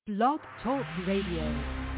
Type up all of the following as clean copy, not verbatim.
Blog Talk Radio.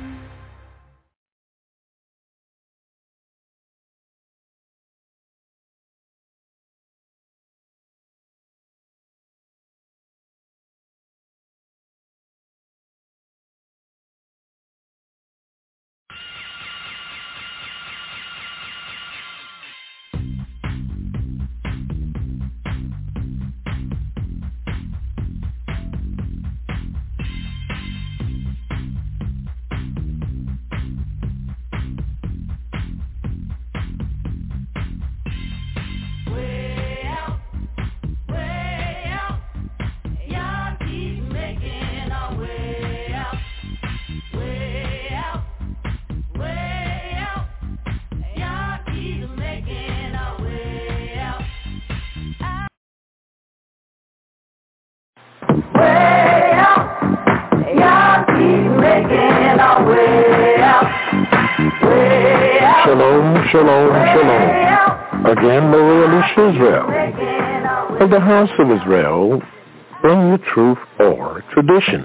Shalom. Again, Maria Alicia Israel of the House of Israel, bring you truth or traditions.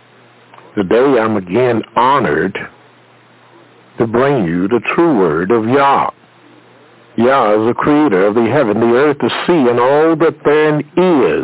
Today I'm again honored to bring you the true word of Yah. Yah is the creator of the heaven, the earth, the sea, and all that therein is.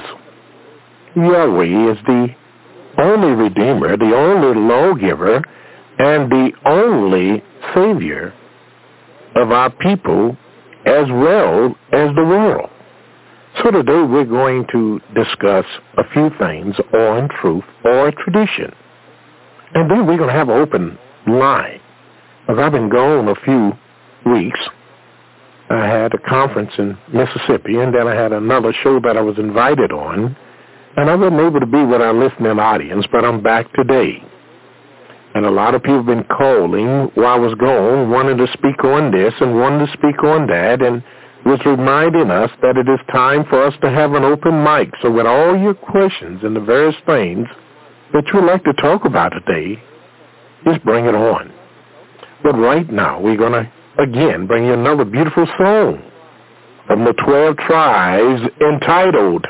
Yahweh is the only Redeemer, the only lawgiver, and the only Savior of our people as well as the world. So today we're going to discuss a few things on truth or tradition. And then we're going to have an open line. Because I've been gone a few weeks. I had a conference in Mississippi, and then I had another show that I was invited on, and I wasn't able to be with our listening audience, but I'm back today. And a lot of people have been calling while I was gone, wanting to speak on this and wanting to speak on that, and was reminding us that it is time for us to have an open mic. So with all your questions and the various things that you would like to talk about today, just bring it on. But right now, we're going to, again, bring you another beautiful song from the 12 tribes entitled,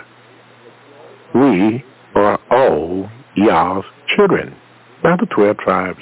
We Are All Yah's Children. By the 12 tribes.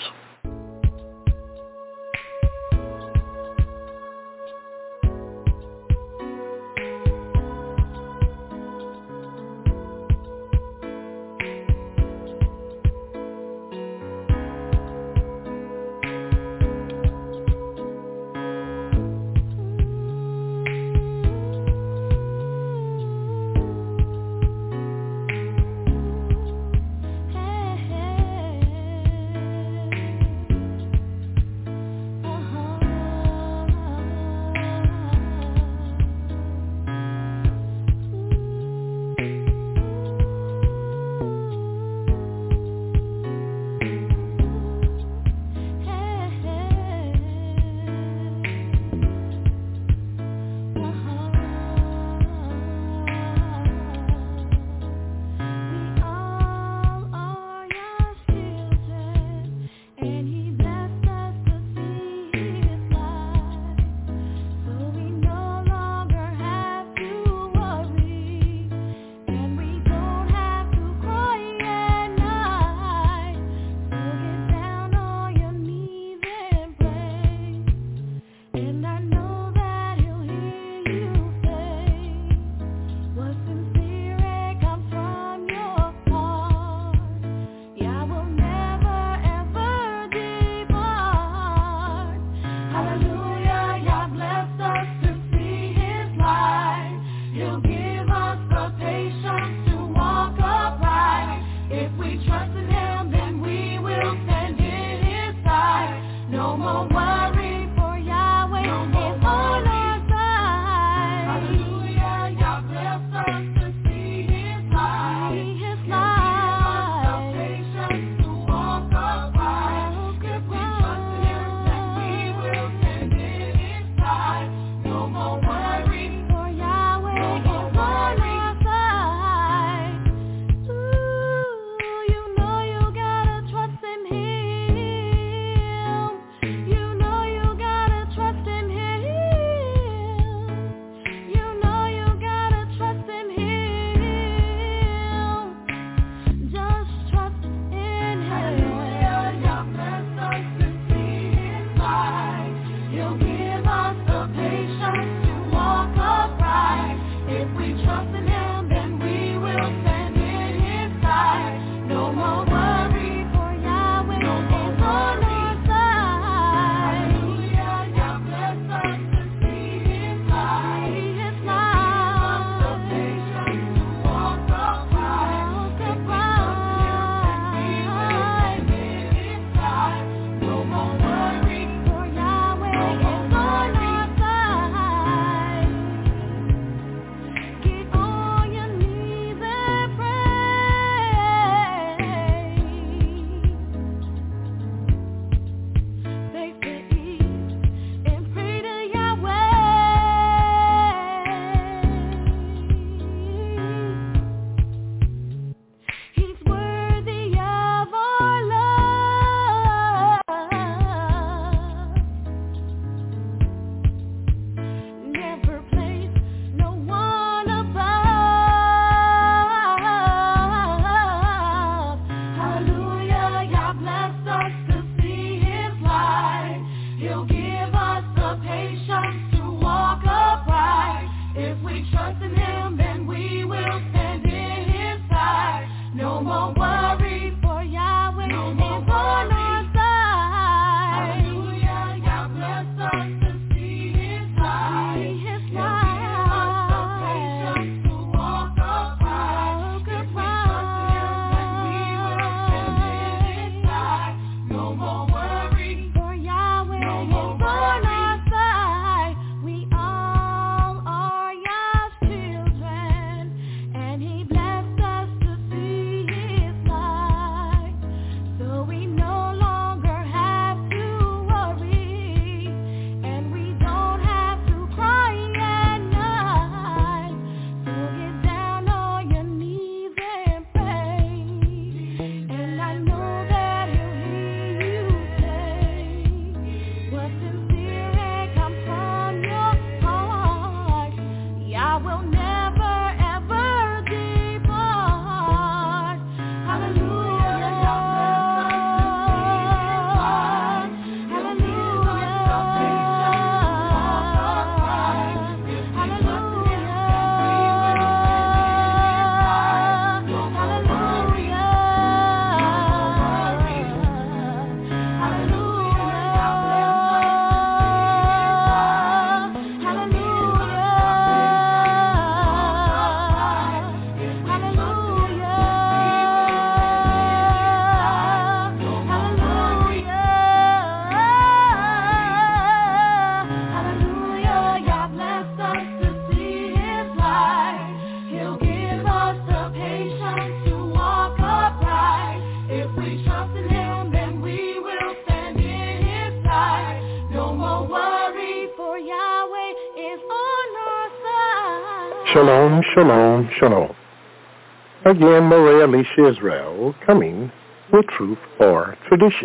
trust in him and we will stand in his side. No more worry, for Yahweh is on our side. Shalom, shalom, shalom. Again, Maria Alicia Israel coming with Truth or Traditions.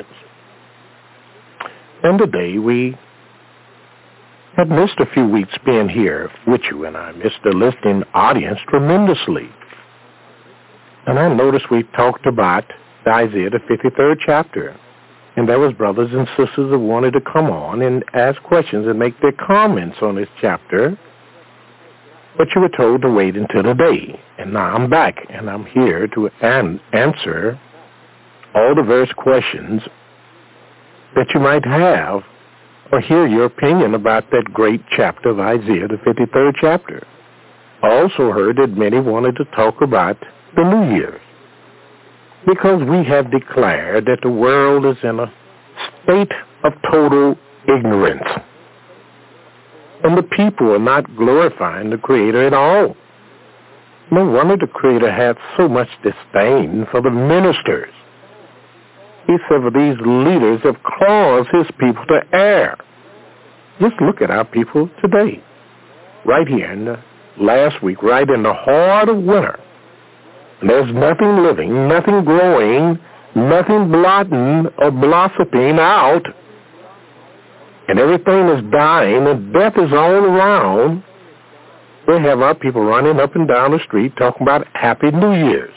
And today we had missed a few weeks being here with you, and I missed the listening audience tremendously. And I noticed we talked about Isaiah, the 53rd chapter. And there was brothers and sisters that wanted to come on and ask questions and make their comments on this chapter. But you were told to wait until today. And now I'm back, and I'm here to answer all the various questions that you might have or hear your opinion about that great chapter of Isaiah, the 53rd chapter. I also heard that many wanted to talk about the New Year's, because we have declared that the world is in a state of total ignorance, and the people are not glorifying the Creator at all. No wonder the Creator had so much disdain for the ministers. He said, for these leaders have caused his people to err. Just look at our people today. Right here in the last week, right in the heart of winter. And there's nothing living, nothing growing, nothing blotting or blossoming out. And everything is dying and death is all around. We have our people running up and down the street talking about Happy New Year's.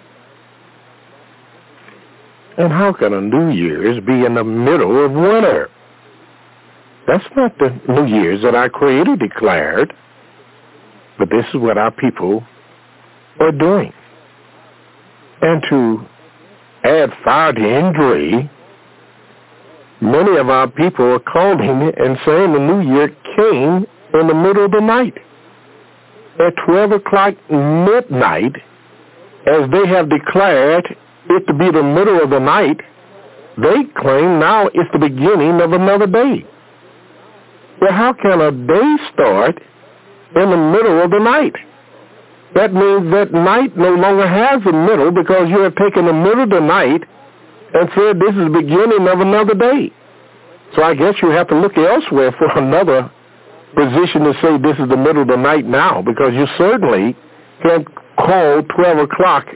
And how can a New Year's be in the middle of winter? That's not the New Year's that our Creator declared. But this is what our people are doing. And to add fire to injury, many of our people are calling and saying the New Year came in the middle of the night. At 12 o'clock midnight, as they have declared it to be the middle of the night, they claim now it's the beginning of another day. Well, how can a day start in the middle of the night? That means that night no longer has a middle, because you have taken the middle of the night and said this is the beginning of another day. So I guess you have to look elsewhere for another position to say this is the middle of the night now, because you certainly can't call 12 o'clock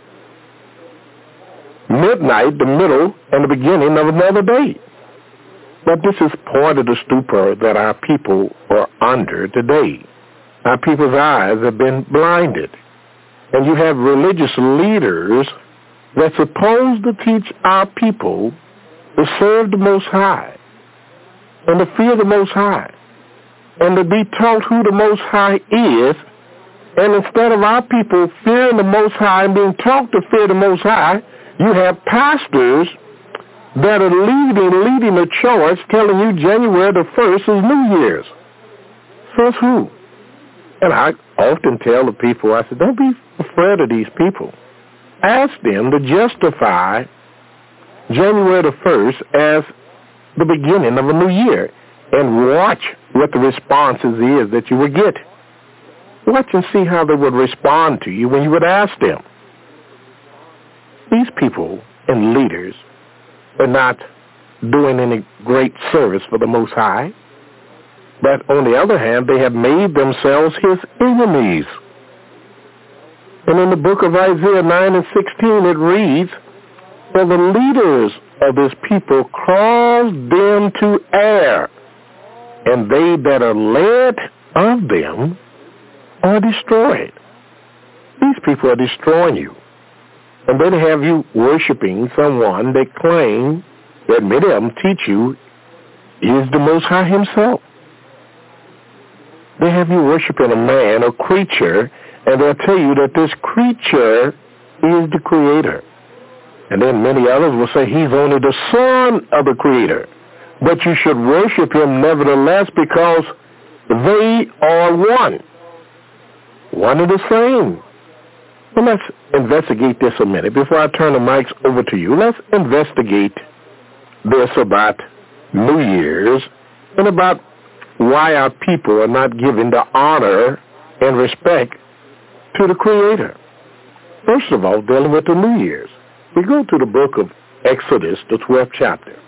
midnight the middle and the beginning of another day. But this is part of the stupor that our people are under today. Our people's eyes have been blinded. And you have religious leaders that's supposed to teach our people to serve the Most High and to fear the Most High and to be taught who the Most High is. And instead of our people fearing the Most High and being taught to fear the Most High, you have pastors that are leading a charge telling you January the 1st is New Year's. Says who? And I often tell the people, I said, don't be afraid of these people. Ask them to justify January the 1st as the beginning of a new year, and watch what the responses is that you would get. Watch and see how they would respond to you when you would ask them. These people and leaders are not doing any great service for the Most High, but on the other hand, they have made themselves his enemies. And in the book of Isaiah 9 and 16, it reads, for the leaders of this people cause them to err, and they that are led of them are destroyed. These people are destroying you. And then have you worshiping someone that claim that many of them teach you is the Most High himself. They have you worshiping a man or creature, and they'll tell you that this creature is the Creator. And then many others will say he's only the son of the Creator. But you should worship him nevertheless, because they are one. One and the same. Well, let's investigate this a minute. Before I turn the mics over to you, let's investigate this about New Year's and about why our people are not giving the honor and respect to the Creator. First of all, dealing with the New Year's. We go to the book of Exodus, the 12th chapter.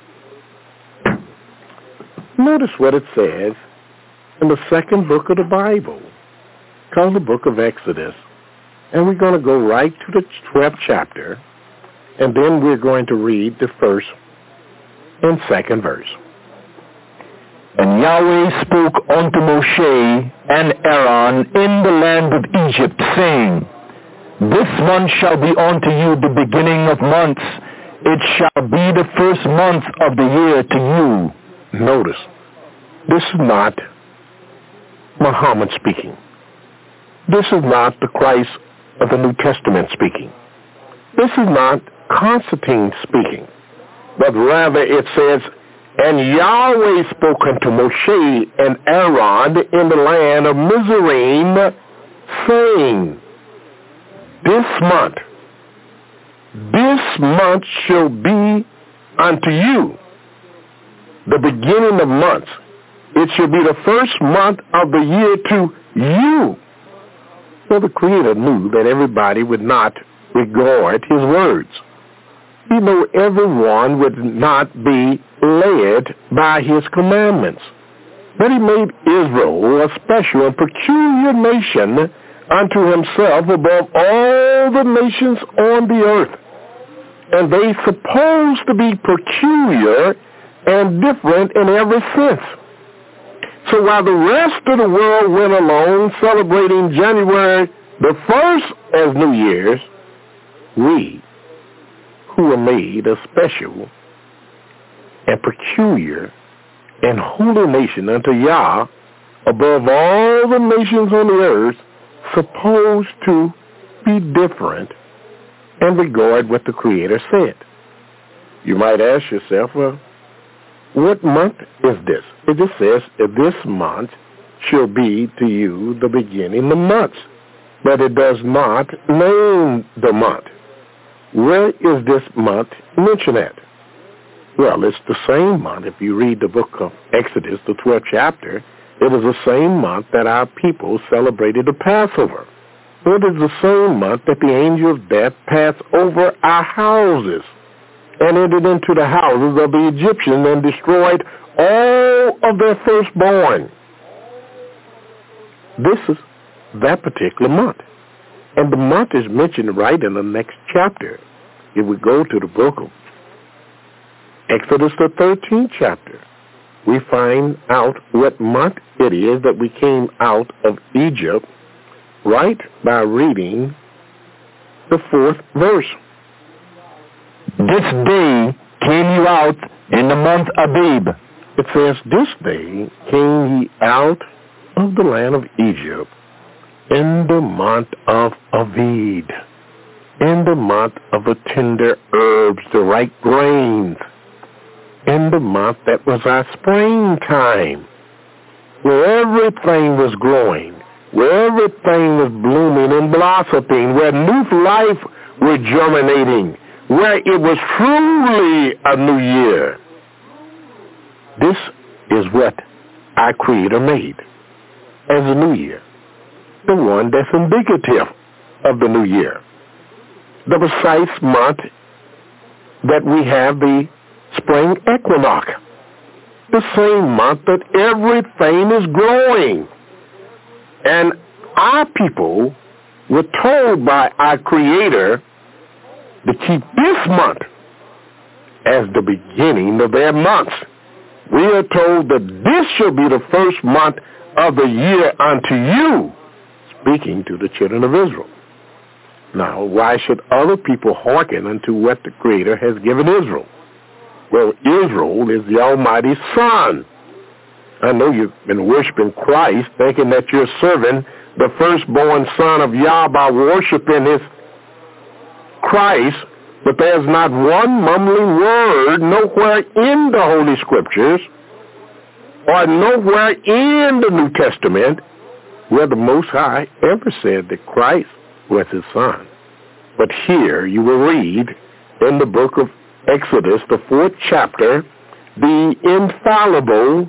Notice what it says in the second book of the Bible, called the book of Exodus. And we're going to go right to the 12th chapter, and then we're going to read the first and second verse. And Yahweh spoke unto Moshe and Aaron in the land of Egypt, saying, This month shall be unto you the beginning of months. It shall be the first month of the year to you. Notice, this is not Muhammad speaking. This is not the Christ of the New Testament speaking. This is not Constantine speaking. But rather it says, And Yahweh spoke unto Moshe and Aaron in the land of Mizraim, saying, This month shall be unto you the beginning of months. It shall be the first month of the year to you. Well, the Creator knew that everybody would not regard his words. He knew everyone would not be led by his commandments. But he made Israel a special and peculiar nation unto himself above all the nations on the earth. And they supposed to be peculiar and different in every sense. So while the rest of the world went along celebrating January the 1st as New Year's, we, who were made a special and peculiar and holy nation unto Yah above all the nations on the earth, supposed to be different and regard what the Creator said. You might ask yourself, well, what month is this? It just says, this month shall be to you the beginning of months. But it does not name the month. Where is this month mentioned at? Well, it's the same month. If you read the book of Exodus, the 12th chapter, it is the same month that our people celebrated the Passover. It is the same month that the angel of death passed over our houses and entered into the houses of the Egyptians and destroyed all of their firstborn. This is that particular month. And the month is mentioned right in the next chapter. If we go to the book of Exodus, the 13th chapter, we find out what month it is that we came out of Egypt right by reading the 4th verse. This day came you out in the month Abib. It says, This day came ye out of the land of Egypt in the month of Abib, in the month of the tender herbs, the ripe grains, in the month that was our springtime, where everything was growing, where everything was blooming and blossoming, where new life was germinating, where it was truly a new year. This is what our Creator made as a new year, the one that's indicative of the new year, the precise month that we have the spring equinox, the same month that everything is growing. And our people were told by our Creator to keep this month as the beginning of their months. We are told that this shall be the first month of the year unto you, speaking to the children of Israel. Now, why should other people hearken unto what the Creator has given Israel? Well, Israel is the Almighty Son. I know you've been worshiping Christ, thinking that you're serving the firstborn Son of Yah by worshiping his Christ, but there's not one mumbling word nowhere in the Holy Scriptures or nowhere in the New Testament where the Most High ever said that Christ was his Son. But here you will read in the book of Exodus, the 4th chapter, the infallible,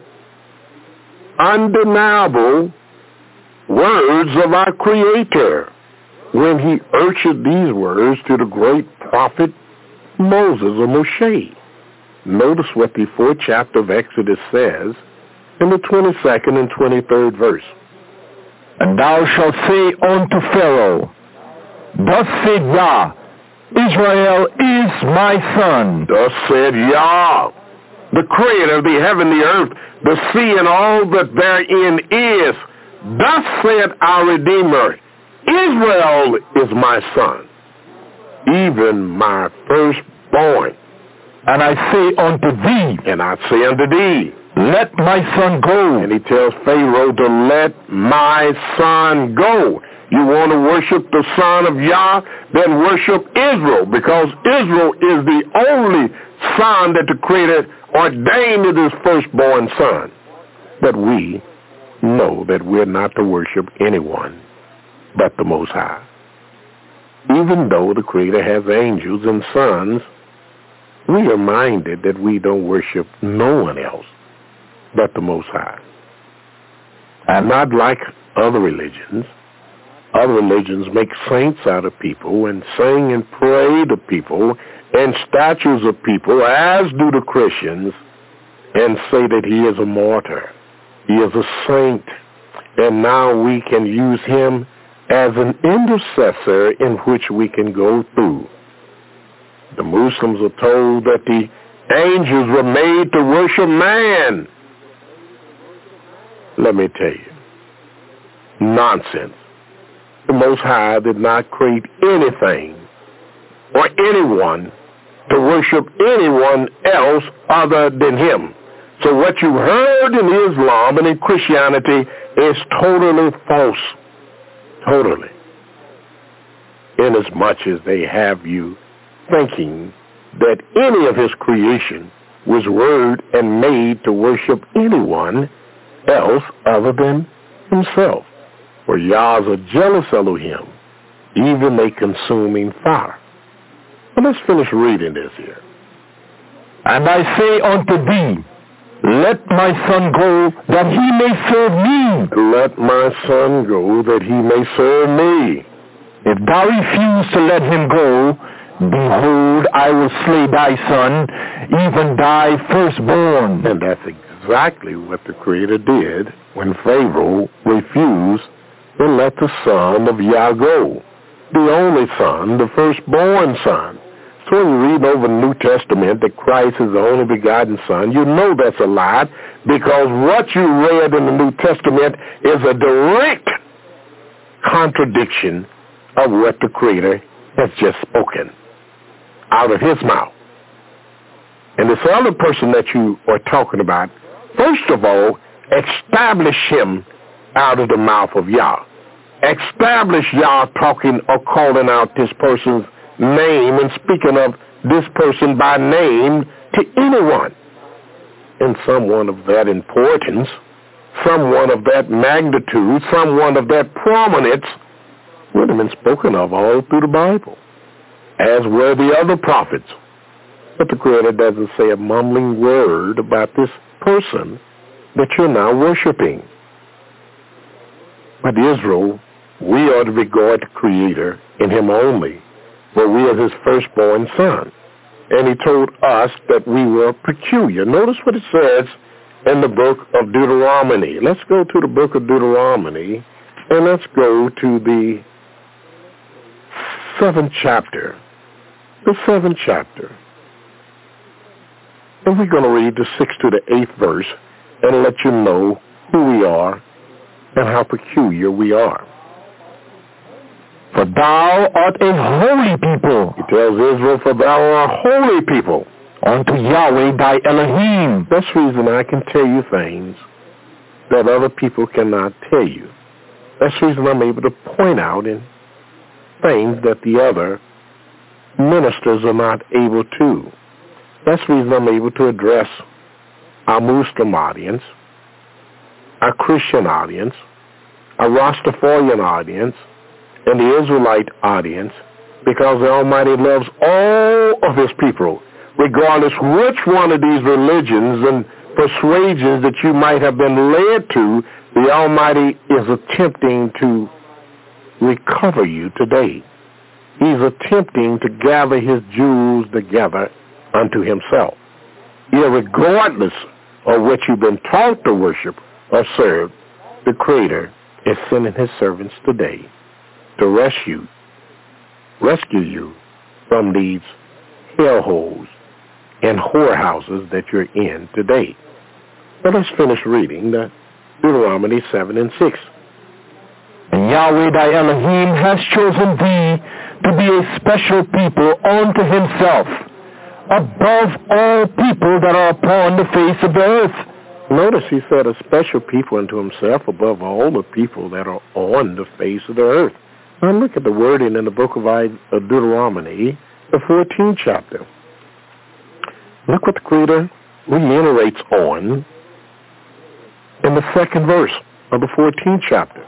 undeniable words of our Creator when he urged these words to the great prophet Moses or Moshe. Notice what the 4th chapter of Exodus says in the 22nd and 23rd verse. And thou shalt say unto Pharaoh, Thus said Yah, Israel is my son. Thus said Yah, the creator of the heaven, the earth, the sea, and all that therein is. Thus said our Redeemer, Israel is my son, even my firstborn. And I say unto thee, And I say unto thee, Let my son go. And he tells Pharaoh to let my son go. You want to worship the son of Yah? Then worship Israel, because Israel is the only son that the Creator ordained as his firstborn son. But we know that we're not to worship anyone but the Most High. Even though the Creator has angels and sons, we are minded that we don't worship no one else but the Most High. And not like other religions. Other religions make saints out of people and sing and pray to people and statues of people, as do the Christians, and say that he is a martyr. He is a saint. And now we can use him as an intercessor in which we can go through. The Muslims are told that the angels were made to worship man. Let me tell you, nonsense. The Most High did not create anything or anyone to worship anyone else other than him. So what you heard in Islam and in Christianity is totally false. Totally. Inasmuch as they have you thinking that any of his creation was word and made to worship anyone else other than himself. For Yah is a jealous Elohim, even a consuming fire. Well, let's finish reading this here. And I say unto thee, Let my son go, that he may serve me. Let my son go, that he may serve me. If thou refuse to let him go, behold, I will slay thy son, even thy firstborn. And that's exactly what the Creator did when Pharaoh refused to let the son of Yah go, the only son, the firstborn son. So when you read over the New Testament that Christ is the only begotten son, you know that's a lie, because what you read in the New Testament is a direct contradiction of what the Creator has just spoken out of his mouth. And this other person that you are talking about, first of all, establish him out of the mouth of Yah. Establish Yah talking or calling out this person's name and speaking of this person by name to anyone. And someone of that importance, someone of that magnitude, someone of that prominence would have been spoken of all through the Bible, as were the other prophets. But the Creator doesn't say a mumbling word about this person that you're now worshiping. But Israel, we are to regard the Creator in him only, for we are his firstborn son. And he told us that we were peculiar. Notice what it says in the book of Deuteronomy. Let's go to the book of Deuteronomy, and let's go to the 7th chapter. The 7th chapter. And we're going to read the 6th to the 8th verse and let you know who we are and how peculiar we are. For thou art a holy people. He tells Israel, for thou art a holy people unto Yahweh thy Elohim. That's the reason I can tell you things that other people cannot tell you. That's the reason I'm able to point out in things that the other ministers are not able to. That's the reason I'm able to address our Muslim audience, our Christian audience, our Rastafarian audience, and the Israelite audience, because the Almighty loves all of his people, regardless which one of these religions and persuasions that you might have been led to, the Almighty is attempting to recover you today. he's attempting to gather his Jews together unto himself. Irregardless of what you've been taught to worship or serve, the Creator is sending his servants today to rescue you from these hellholes and whorehouses that you're in today. But let's finish reading Deuteronomy 7 and 6. And Yahweh thy Elohim has chosen thee to be a special people unto himself, above all people that are upon the face of the earth. Notice he said a special people unto himself above all the people that are on the face of the earth. Now look at the wording in the book of Deuteronomy, the 14th chapter. Look what the Creator reiterates on in the second verse of the 14th chapter.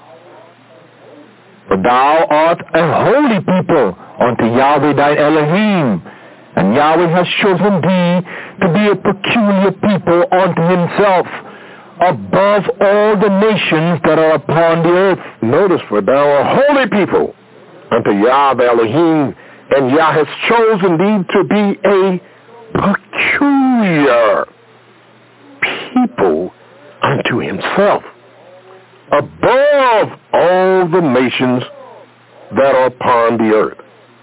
For thou art a holy people unto Yahweh thy Elohim, and Yahweh has chosen thee to be a peculiar people unto himself, above all the nations that are upon the earth. Notice, for thou art holy people unto Yahweh Elohim, and Yah has chosen thee to be a peculiar people unto himself, above all the nations that are upon the earth.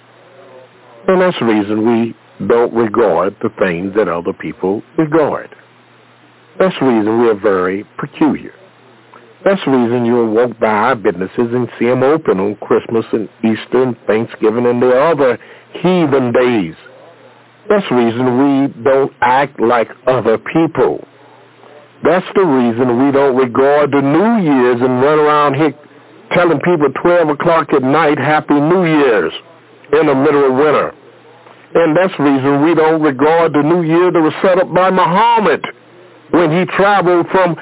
And that's the reason we don't regard the things that other people regard. That's the reason we are very peculiar. That's the reason you'll walk by our businesses and see them open on Christmas and Easter and Thanksgiving and the other heathen days. That's the reason we don't act like other people. That's the reason we don't regard the New Year's and run around here telling people 12 o'clock at night, Happy New Year's, in the middle of winter. And that's the reason we don't regard the New Year that was set up by Muhammad when he traveled from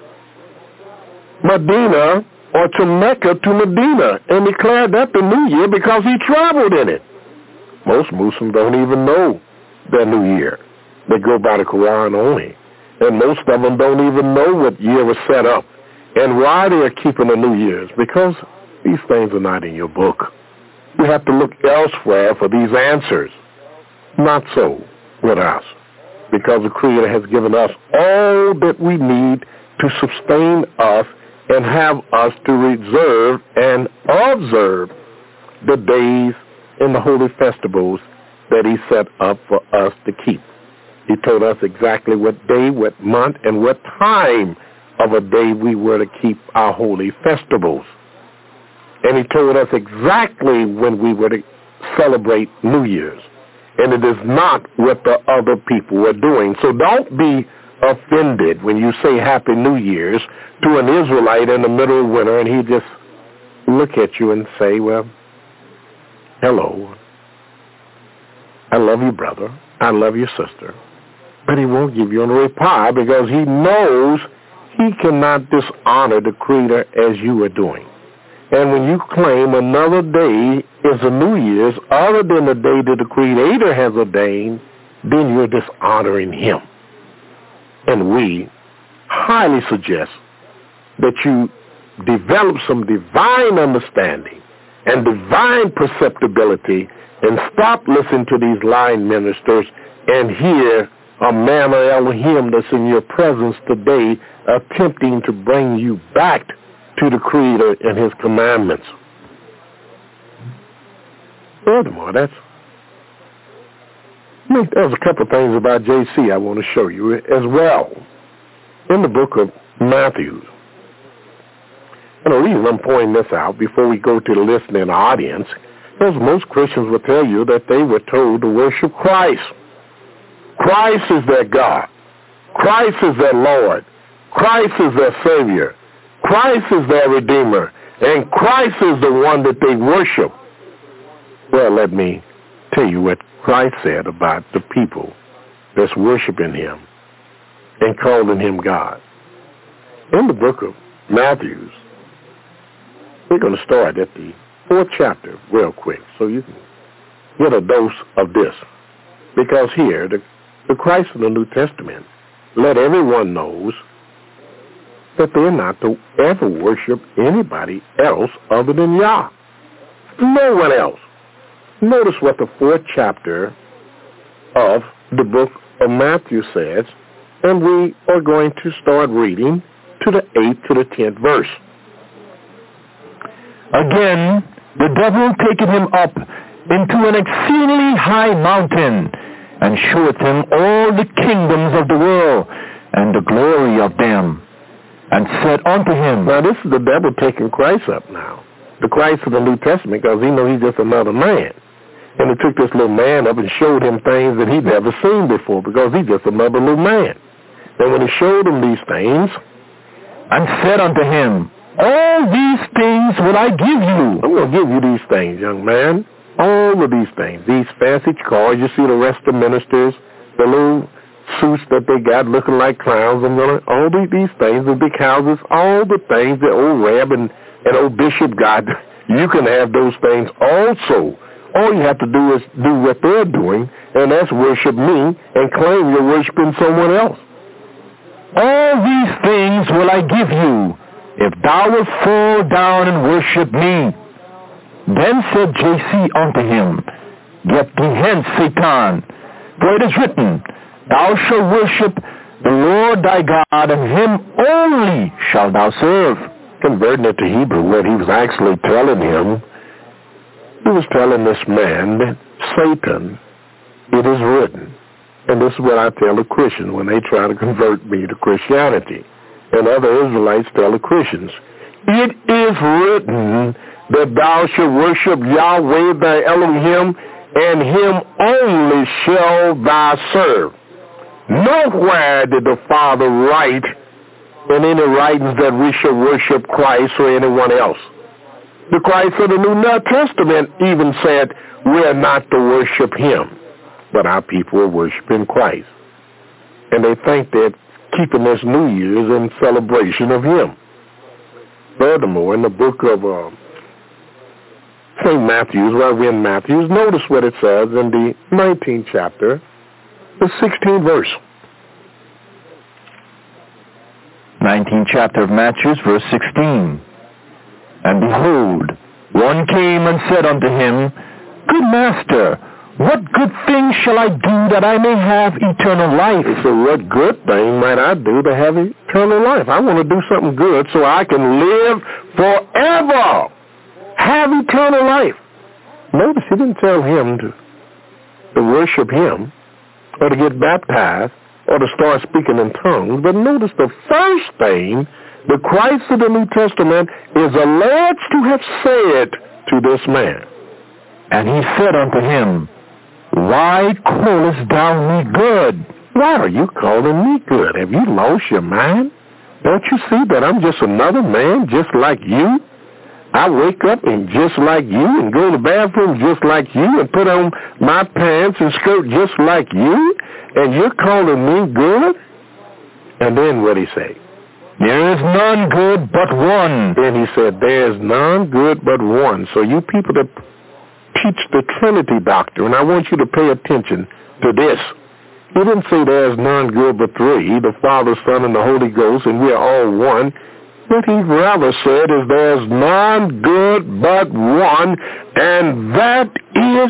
Medina or to Mecca to Medina and declared that the New Year because he traveled in it. Most Muslims don't even know their New Year. They go by the Quran only. And most of them don't even know what year was set up and why they are keeping the New Year's, because these things are not in your book. You have to look elsewhere for these answers. Not so with us, because the Creator has given us all that we need to sustain us and have us to reserve and observe the days and the holy festivals that he set up for us to keep. He told us exactly what day, what month, and what time of a day we were to keep our holy festivals. And he told us exactly when we were to celebrate New Year's. And it is not what the other people are doing. So don't be offended when you say Happy New Year's to an Israelite in the middle of winter and he just look at you and say, well, hello, I love you, brother. I love you, sister. But he won't give you a reply because he knows he cannot dishonor the Creator as you are doing. And when you claim another day is a New Year's other than the day that the Creator has ordained, then you're dishonoring him. And we highly suggest that you develop some divine understanding and divine perceptibility and stop listening to these lying ministers and hear a man of Elohim that's in your presence today attempting to bring you back to the Creator and his commandments. Furthermore, there's a couple of things about JC I want to show you as well. In the book of Matthew, and the reason I'm pointing this out before we go to the listening audience is most Christians will tell you that they were told to worship Christ. Christ is their God. Christ is their Lord. Christ is their Savior. Christ is their Redeemer. And Christ is the one that they worship. Well, let me tell you what Christ said about the people that's worshiping him and calling him God. In the book of Matthew, we're going to start at the 4th chapter real quick so you can get a dose of this. Because here, the Christ of the New Testament let everyone knows that they're not to ever worship anybody else other than Yah. No one else. Notice what the 4th chapter of the book of Matthew says, and we are going to start reading to the 8th to the 10th verse. Again, the devil taketh him up into an exceedingly high mountain, and showeth him all the kingdoms of the world, and the glory of them, and said unto him... Now this is the devil taking Christ up now. The Christ of the New Testament, because he knows he's just another man. And he took this little man up and showed him things that he'd never seen before, because he's just another little man. And when he showed him these things... And said unto him, All these things will I give you. I'm going to give you these things, young man. All of these things. These fancy cars. You see the rest of the ministers, the little suits that they got looking like clowns. All these things, the big houses, all the things that old Reb and old Bishop got, you can have those things also. All you have to do is do what they're doing, and that's worship me and claim you're worshiping someone else. All these things will I give you, if thou wilt fall down and worship me. Then said J.C. unto him, Get thee hence, Satan, for it is written, Thou shalt worship the Lord thy God, and him only shalt thou serve. Converting it to Hebrew, what he was actually telling him, he was telling this man that Satan, it is written. And this is what I tell the Christians when they try to convert me to Christianity. And other Israelites tell the Christians, it is written that thou shalt worship Yahweh thy Elohim, and him only shall thou serve. Nowhere did the Father write in any writings that we should worship Christ or anyone else. The Christ of the New Testament even said we are not to worship him, but our people are worshiping Christ. And they think they're keeping this New Year's in celebration of him. Furthermore, in the book of St. Matthew's, where we're in Matthew's, notice what it says in the 19th chapter, the 16th verse. 19th chapter of Matthew, verse 16. And behold, one came and said unto him, Good master, what good thing shall I do that I may have eternal life? He said, what good thing might I do to have eternal life? I want to do something good so I can live forever. Have eternal life. Notice he didn't tell him to worship him or to get baptized or to start speaking in tongues. But notice the first thing the Christ of the New Testament is alleged to have said to this man. And he said unto him, Why callest thou me good? Why are you calling me good? Have you lost your mind? Don't you see that I'm just another man just like you? I wake up and just like you and go to the bathroom just like you and put on my pants and skirt just like you, and you're calling me good? And then what did he say? There is none good but one. Then he said, there is none good but one. So you people that teach the Trinity doctrine, I want you to pay attention to this. He didn't say there is none good but three, the Father, Son, and the Holy Ghost, and we are all one. What he rather said is there's none good but one, and that is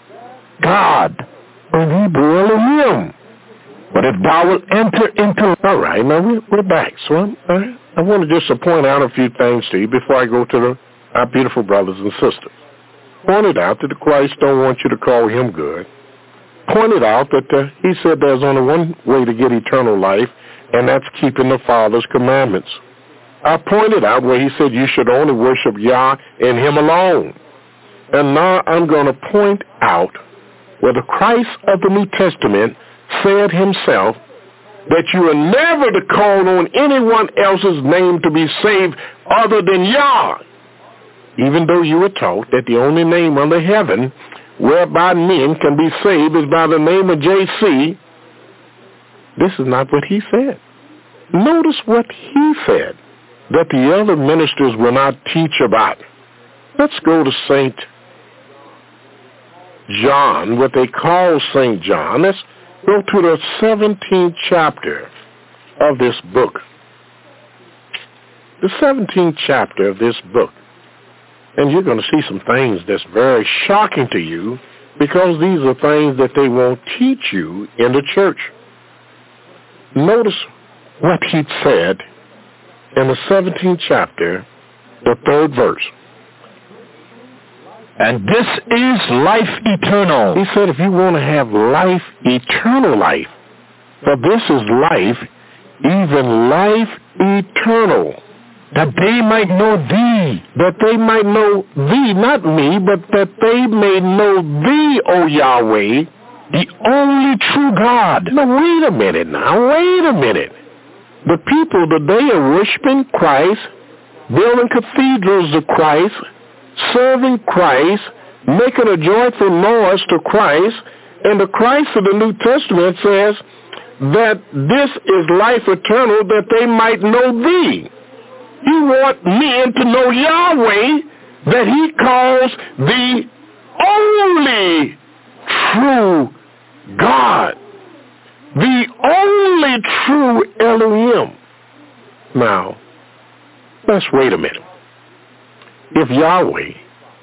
God, in Hebrew Elohim. But if thou wilt enter into... All right, now we're back. So I want to just point out a few things to you before I go to our beautiful brothers and sisters. Pointed out that the Christ don't want you to call him good. Pointed out that he said there's only one way to get eternal life, and that's keeping the Father's commandments. I pointed out where he said you should only worship Yah and him alone. And now I'm going to point out where the Christ of the New Testament said himself that you are never to call on anyone else's name to be saved other than Yah, even though you were taught that the only name under heaven whereby men can be saved is by the name of J.C. This is not what he said. Notice what he said that the other ministers will not teach about. Let's go to St. John, what they call St. John. Let's go to the 17th chapter of this book. The 17th chapter of this book. And you're going to see some things that's very shocking to you, because these are things that they won't teach you in the church. Notice what he said in the 17th chapter, the 3rd verse. And this is life eternal. He said if you want to have life, eternal life, for this is life, even life eternal, that they might know thee. That they might know thee, not me, but that they may know thee, O Yahweh, the only true God. Now, wait a minute now. Wait a minute. The people today are worshiping Christ, building cathedrals of Christ, serving Christ, making a joyful noise to Christ, and the Christ of the New Testament says that this is life eternal, that they might know thee. You want men to know Yahweh, that he calls the only true God, the only true Elohim. Now, let's wait a minute. If Yahweh,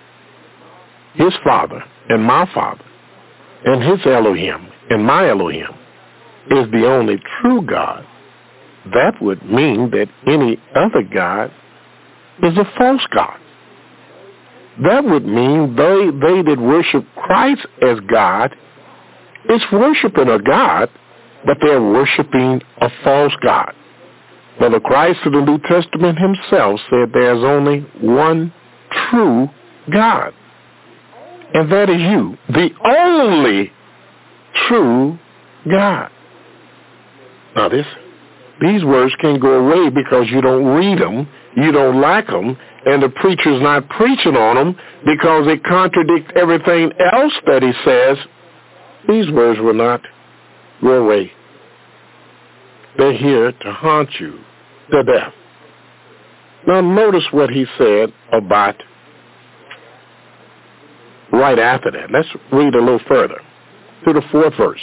his Father and my Father, and his Elohim and my Elohim is the only true God, that would mean that any other God is a false God. That would mean they that worship Christ as God is worshiping a God, but they're worshiping a false God. But the Christ of the New Testament himself said there's only one true God, and that is you, the only true God. Now these words can't go away because you don't read them, you don't like them, and the preacher's not preaching on them because it contradicts everything else that he says. These words will not go away. They're here to haunt you to death. Now notice what he said about right after that. Let's read a little further to the 4th verse.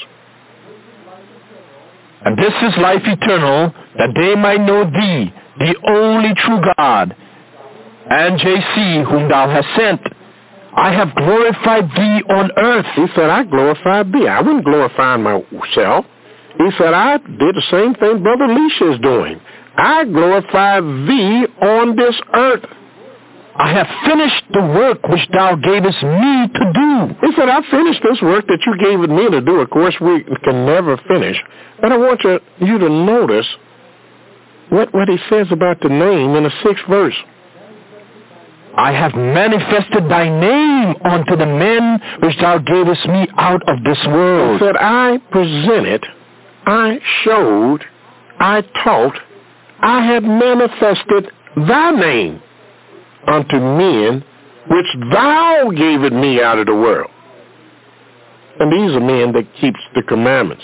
And this is life eternal, that they might know thee, the only true God, and JC, whom thou hast sent. I have glorified thee on earth. He said, I glorified thee. I wasn't glorifying myself. He said, I did the same thing Brother Elisha is doing. I glorify thee on this earth. I have finished the work which thou gavest me to do. He said, I finished this work that you gave me to do. Of course, we can never finish. But I want you to notice what he says about the name in the 6th verse. I have manifested thy name unto the men which thou gavest me out of this world. He said, I presented, I showed, I taught, I have manifested thy name unto men which thou gavest me out of the world. And these are men that keeps the commandments.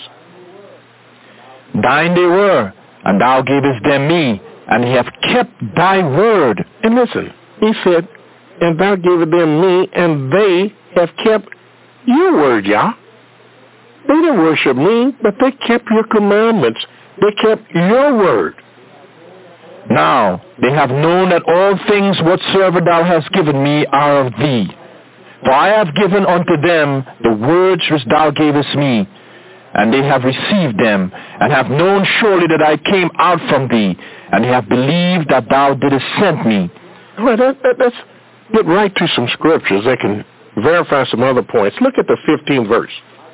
Thine they were, and thou gavest them me, and they have kept thy word. And listen, he said, and thou gavest them me, and they have kept your word, Yah. They didn't worship me, but they kept your commandments. They kept your word. Now they have known that all things whatsoever thou hast given me are of thee. For I have given unto them the words which thou gavest me, and they have received them, and have known surely that I came out from thee, and they have believed that thou didst send me. All right, let's get right to some scriptures that can verify some other points. Look at the 15th verse.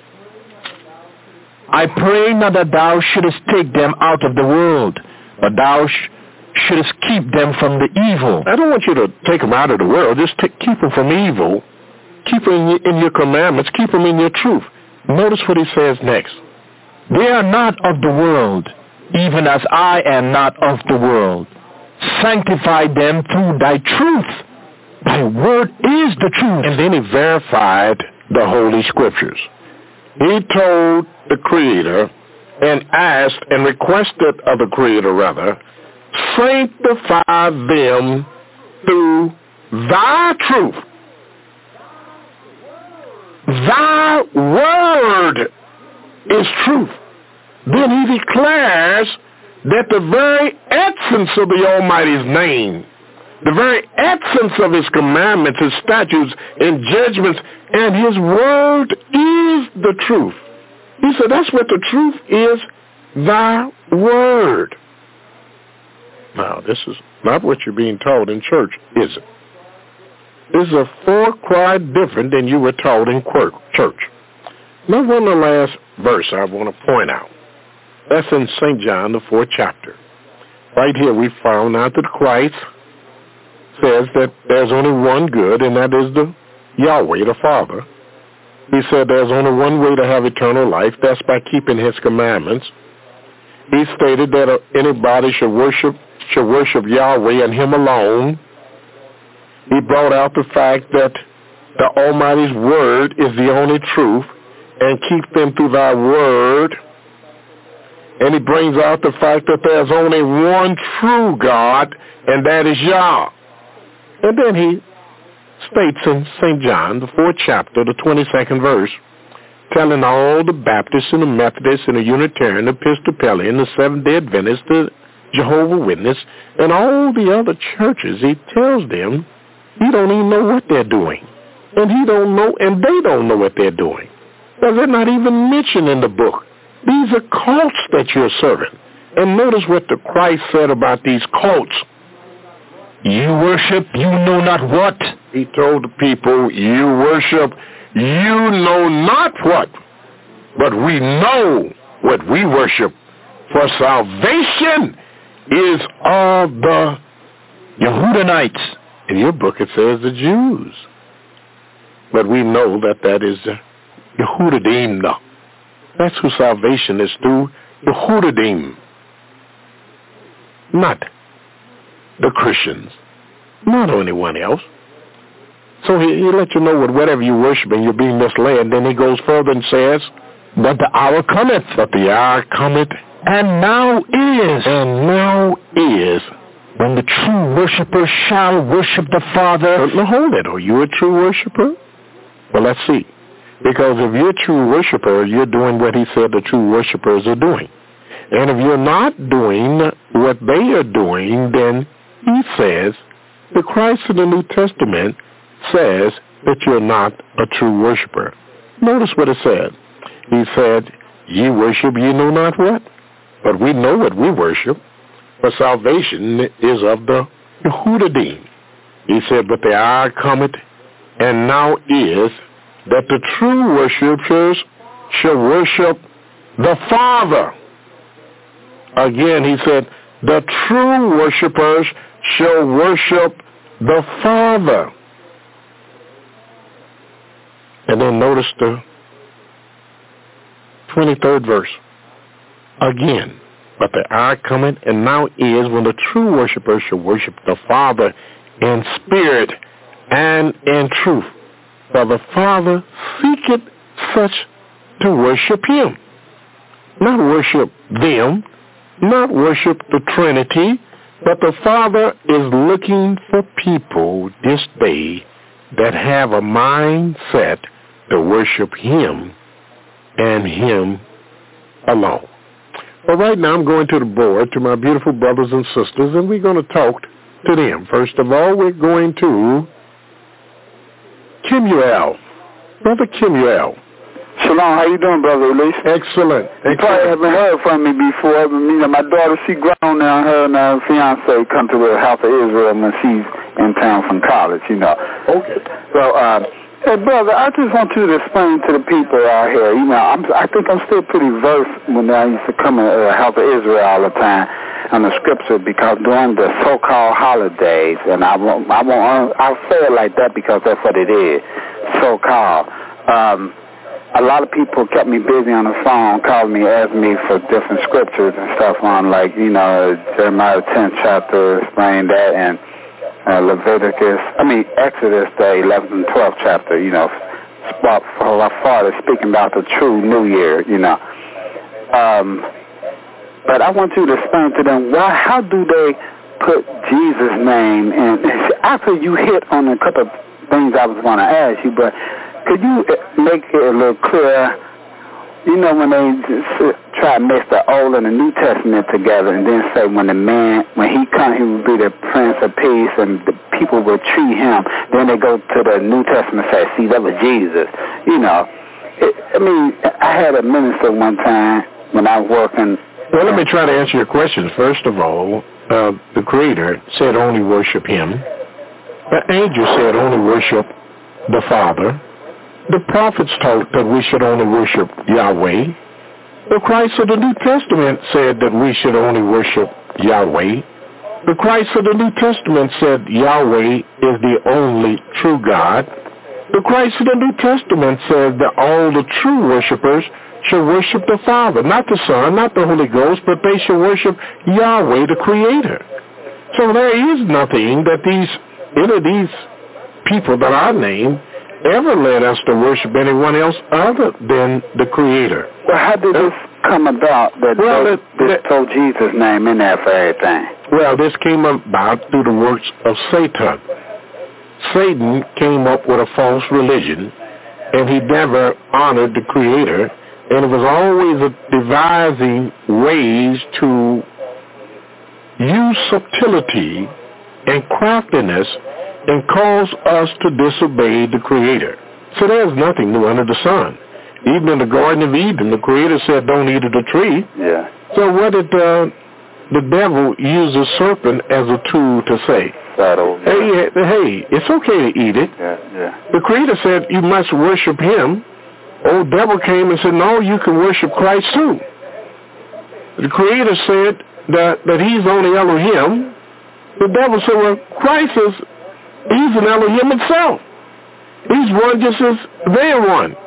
I pray not that thou shouldest take them out of the world, but thou shouldest keep them from the evil. I don't want you to take them out of the world. Just keep them from evil. Keep them in your commandments. Keep them in your truth. Notice what he says next. They are not of the world, even as I am not of the world. Sanctify them through thy truth. Thy word is the truth. And then he verified the Holy Scriptures. He told the Creator and asked and requested of the Creator, rather, sanctify them through thy truth. Thy word is truth. Then he declares that the very essence of the Almighty's name, The very essence of his commandments, his statutes, and judgments, and his word is the truth. He said that's what the truth is, thy word. Now, this is not what you're being taught in church, is it? This is a far cry different than you were taught in church. Now, one of the last verse I want to point out. That's in St. John, the 4th chapter. Right here we found out that Christ says that there's only one good, and that is the Yahweh, the Father. He said there's only one way to have eternal life. That's by keeping his commandments. He stated that anybody should worship Yahweh and him alone. He brought out the fact that the Almighty's word is the only truth, and keep them through thy word. And he brings out the fact that there's only one true God, and that is Yah. And then he states in St. John, the 4th chapter, the 22nd verse, telling all the Baptists and the Methodists and the Unitarian, the Episcopalian, the Seventh-day Adventists, the Jehovah's Witness, and all the other churches, he tells them he don't even know what they're doing. And he don't know, and they don't know what they're doing. Because they're not even mentioned in the book. These are cults that you're serving. And notice what the Christ said about these cults. You worship, you know not what. He told the people, you worship, you know not what. But we know what we worship. For salvation is of the Yehudanites. In your book it says the Jews. But we know that that is Yehudim. That's who salvation is through, Yehudim. Not the Christians, not anyone else. So he let you know whatever you worship and you're being misled. Then he goes further and says, but the hour cometh. But the hour cometh. And now is. And now is. When the true worshiper shall worship the Father. Now hold it. Are you a true worshiper? Well, let's see. Because if you're a true worshiper, you're doing what he said the true worshipers are doing. And if you're not doing what they are doing, then he says, the Christ in the New Testament says that you're not a true worshiper. Notice what it said. He said, ye worship ye know not what. But we know what we worship. For salvation is of the Yehudim. He said, but the hour cometh, and now is, that the true worshipers shall worship the Father. Again, he said, the true worshipers shall worship the Father. And then notice the 23rd verse. Again, but the hour cometh, and now is, when the true worshipers shall worship the Father in spirit and in truth. For the Father seeketh such to worship him. Not worship them, not worship the Trinity, but the Father is looking for people this day that have a mindset to worship him and him alone. Well, right now I'm going to the board, to my beautiful brothers and sisters, and we're going to talk to them. First of all, we're going to Kimuel. Brother Kimuel. Shalom, how you doing, Brother Elise? Excellent. You probably haven't heard from me before, but my daughter, she grown now, her and her fiance come to the House of Israel when she's in town from college, you know. Okay. So, hey, brother, I just want you to explain to the people out here, you know, I think I'm still pretty versed when I used to come to the House of Israel all the time on the scripture, because during the so-called holidays, and I'll say it like that because that's what it is, so-called. A lot of people kept me busy on the phone, calling me, asking me for different scriptures and stuff on, like, you know, Jeremiah 10th chapter, explain that, and Exodus, the 11th and 12th chapter, you know, for our Father speaking about the true New Year, you know. But I want you to explain to them, how do they put Jesus' name in? After you hit on a couple of things I was going to ask you, but could you make it a little clearer You know, when they just try to mix the Old and the New Testament together and then say when he comes, he will be the Prince of Peace and the people will treat him. Then they go to the New Testament and say, see, that was Jesus. You know, I had a minister one time when I was working. Well, let me try to answer your questions. First of all, the Creator said only worship him. The angel said only worship the Father. The prophets taught that we should only worship Yahweh. The Christ of the New Testament said that we should only worship Yahweh. The Christ of the New Testament said Yahweh is the only true God. The Christ of the New Testament said that all the true worshipers should worship the Father, not the Son, not the Holy Ghost, but they should worship Yahweh, the Creator. So there is nothing that any of these people that I named ever led us to worship anyone else other than the Creator. Well, how did this come about that they told Jesus' name in there for everything? Well, this came about through the works of Satan. Satan came up with a false religion, and he never honored the Creator, and it was always devising ways to use subtlety and craftiness and cause us to disobey the Creator. So there's nothing new under the sun. Even in the Garden of Eden, the Creator said, don't eat of the tree. Yeah. So what did the devil use a serpent as a tool to say? Hey, it's okay to eat it. Yeah. The Creator said, you must worship him. Old devil came and said, no, you can worship Christ too. The Creator said that he's only Elohim. The devil said, well, he's an Elohim himself. He's one just as they're one.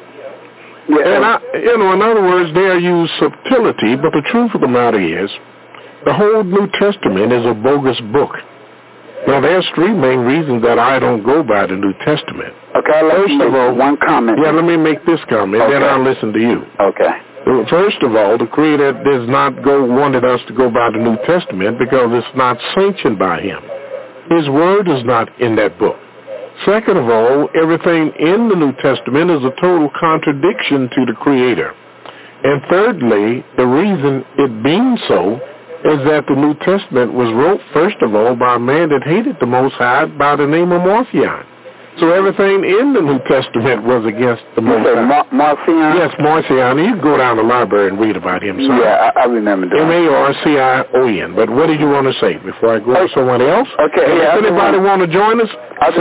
Yeah. And in other words, they use subtlety, but the truth of the matter is, the whole New Testament is a bogus book. Now, there's three main reasons that I don't go by the New Testament. Okay, first of all, one comment. Yeah, let me make this comment, then I'll listen to you. Okay. First of all, the Creator does not wanted us to go by the New Testament because it's not sanctioned by him. His word is not in that book. Second of all, everything in the New Testament is a total contradiction to the Creator. And thirdly, the reason it being so is that the New Testament was wrote, first of all, by a man that hated the Most High by the name of Marcion. So everything in the New Testament was against the Most High. Marcion? Yes, Marcion. You can go down to the library and read about him. Son. Yeah, I remember that. Marcion. But what did you want to say before I go to someone else? Okay. If anybody want to join us,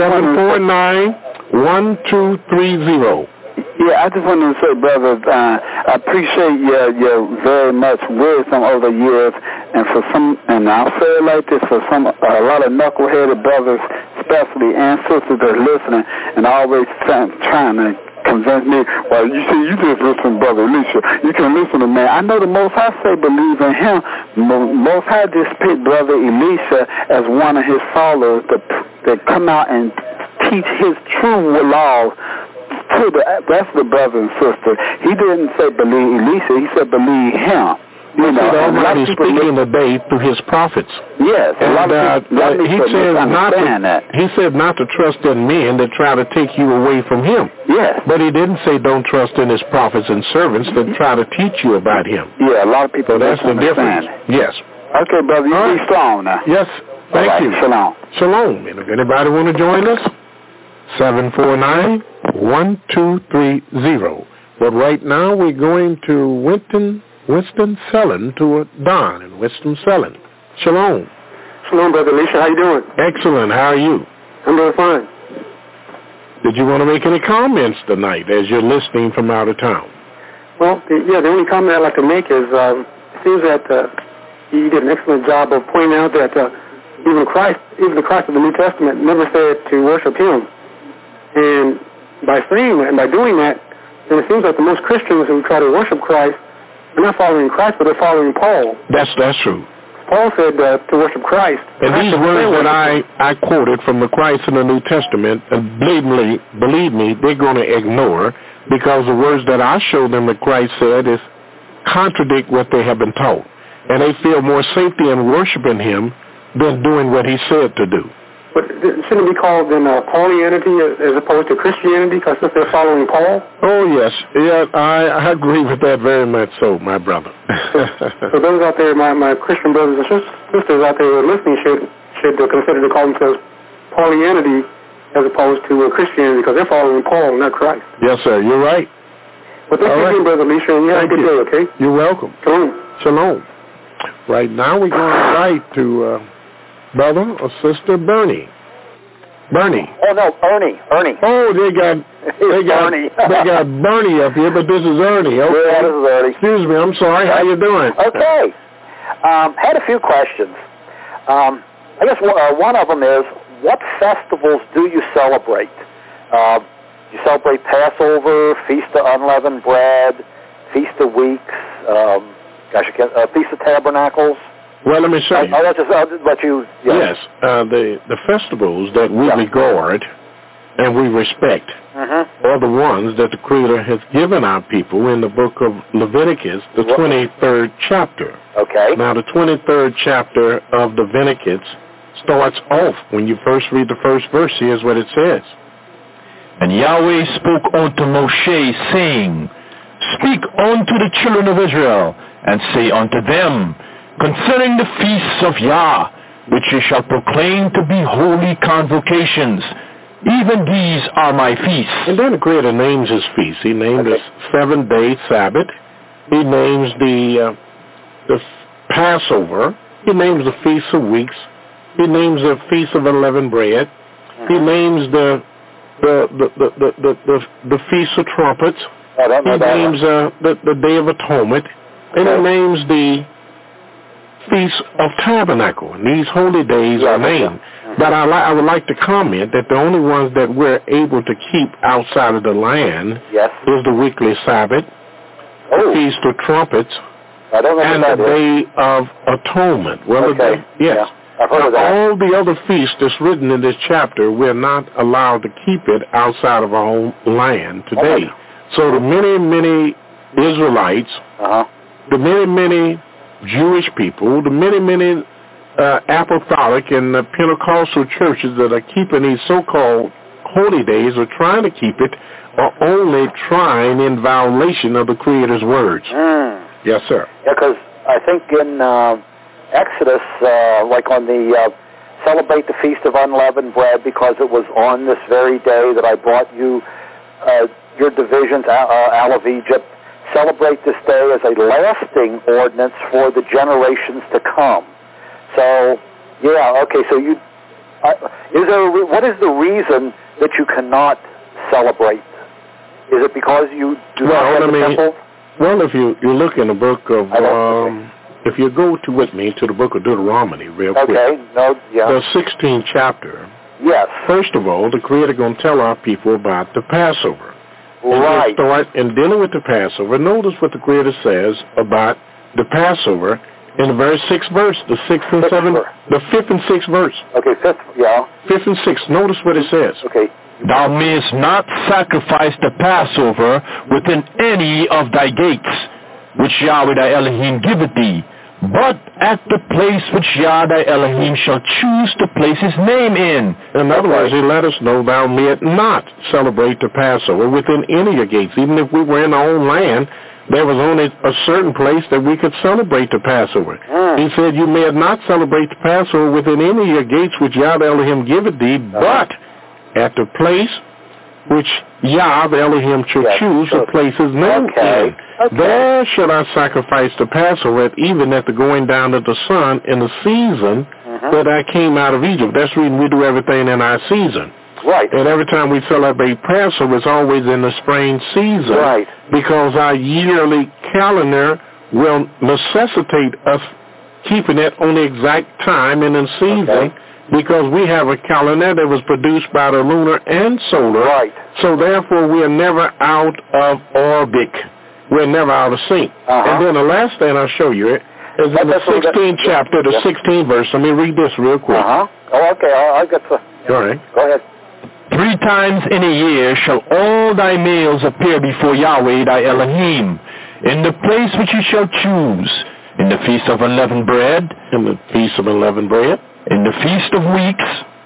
749-1230. Yeah, I just wanted to say, brother, I appreciate your very much wisdom over the years, and I'll say it like this, for a lot of knuckleheaded brothers, especially, and sisters that are listening, and always trying to convince me, well, you see, you just listen to Brother Elisha. You can listen to me. I know the Most High say believe in him. Most High just picked Brother Elisha as one of his followers to come out and teach his true laws to the rest of the brothers and sisters. He didn't say believe Elisha. He said believe him. You know, the Almighty speaking today through his prophets. Yes, a lot of people he said not to trust in men that try to take you away from him. Yes. But he didn't say don't trust in his prophets and servants that try to teach you about him. Yeah, a lot of people so that's the difference. Yes. Okay, brother, you be strong now. Yes, thank you. Shalom. Shalom. And if anybody want to join us, 749-1230. But right now we're going to Winston-Salem to Don in Winston-Salem. Shalom. Shalom, Brother Elisha. How you doing? Excellent. How are you? I'm doing fine. Did you want to make any comments tonight as you're listening from out of town? Well, the only comment I'd like to make is it seems that you did an excellent job of pointing out that even the Christ of the New Testament never said to worship him. And by saying that and by doing that, then it seems like the most Christians who try to worship Christ are not following Christ, but they're following Paul. That's true. Paul said to worship Christ. And these words that I quoted from the Christ in the New Testament, and believe me, they're going to ignore, because the words that I show them that Christ said is contradict what they have been taught. And they feel more safety in worshiping him than doing what he said to do. But shouldn't it be called then Paulianity as opposed to Christianity because since they're following Paul? Oh, yes. Yeah, I agree with that very much so, my brother. So those out there, my Christian brothers and sisters out there who are listening should consider to call themselves Paulianity as opposed to Christianity because they're following Paul, not Christ. Yes, sir. You're right. Well, thank you again, Brother Elisha, and you have a good day, okay? You're welcome. Shalom. Shalom. Right now we're going right to Brother or Sister Bernie. Bernie. Oh no, Ernie. Oh, they got Bernie. They got Bernie up here, but this is Ernie. Okay. Yeah, this is Ernie. Excuse me, I'm sorry. How you doing? Okay. Had a few questions. I guess one of them is, what festivals do you celebrate? You celebrate Passover, Feast of Unleavened Bread, Feast of Weeks, Feast of Tabernacles. Well, let me show you. I'll just let you. Yeah. Yes, the festivals that we regard and we respect are the ones that the Creator has given our people in the book of Leviticus, the 23rd chapter. Okay. Now, the 23rd chapter of Leviticus starts off, when you first read the first verse, here's what it says. And Yahweh spoke unto Moshe, saying, Speak unto the children of Israel, and say unto them, concerning the feasts of Yah, which ye shall proclaim to be holy convocations, even these are my feasts. And then the Creator names his feasts. He named the 7-day Sabbath. He names the Passover. He names the Feast of Weeks. He names the Feast of Unleavened Bread. He names the Feast of Trumpets. He names the Day of Atonement. And he names the Feast of Tabernacle. And these holy days are named. But I would like to comment that the only ones that we're able to keep outside of the land is the weekly Sabbath, the Feast of Trumpets, and the Day of Atonement. Well, yes. I've heard of that. All the other feasts that's written in this chapter, we're not allowed to keep it outside of our own land today. So the many Israelites, the many Jewish people, the many apostolic and Pentecostal churches that are keeping these so-called holy days or trying to keep it are only trying in violation of the Creator's words. Yes, sir. Yeah, because I think in Exodus, like on the celebrate the Feast of Unleavened Bread because it was on this very day that I brought you your divisions out of Egypt. Celebrate this day as a lasting ordinance for the generations to come. So, so you what is the reason that you cannot celebrate? Is it because you do not have the temple? Well, if you look in the book of, if you go with me to the book of Deuteronomy real quick. The 16th chapter. Yes. First of all, the Creator going to tell our people about the Passover. Right. And start in dealing with the Passover. Notice what the Creator says about the Passover in the very 6th verse, the 6th and 7th, the 5th and 6th verse. Okay, 5th, 5th and 6th. Notice what it says. Okay. Thou mayest not sacrifice the Passover within any of thy gates, which Yahweh thy Elohim giveth thee, but at the place which Yah thy Elohim shall choose to place his name in. In other words, he let us know thou mayest not celebrate the Passover within any of your gates. Even if we were in our own land, there was only a certain place that we could celebrate the Passover. He said, you may not celebrate the Passover within any of your gates which Yah the Elohim giveth thee, but at the place which Yah the Elohim shall choose to place his name in. There shall I sacrifice the Passover, even at the going down of the sun in the season that I came out of Egypt. That's the reason we do everything in our season. Right. And every time we celebrate Passover, it's always in the spring season. Right. Because our yearly calendar will necessitate us keeping it on the exact time and in season. Because we have a calendar that was produced by the lunar and solar. Right. So therefore we are never out of orbit. We're never out of sync. And then the last thing I'll show you is in the 16th chapter, the 16th verse. Let me read this real quick. Oh, okay. I'll get the... All right. Go ahead. 3 times in a year shall all thy males appear before Yahweh thy Elohim, in the place which you shall choose, in the Feast of Unleavened Bread, in the Feast of Unleavened Bread, in the Feast of Weeks,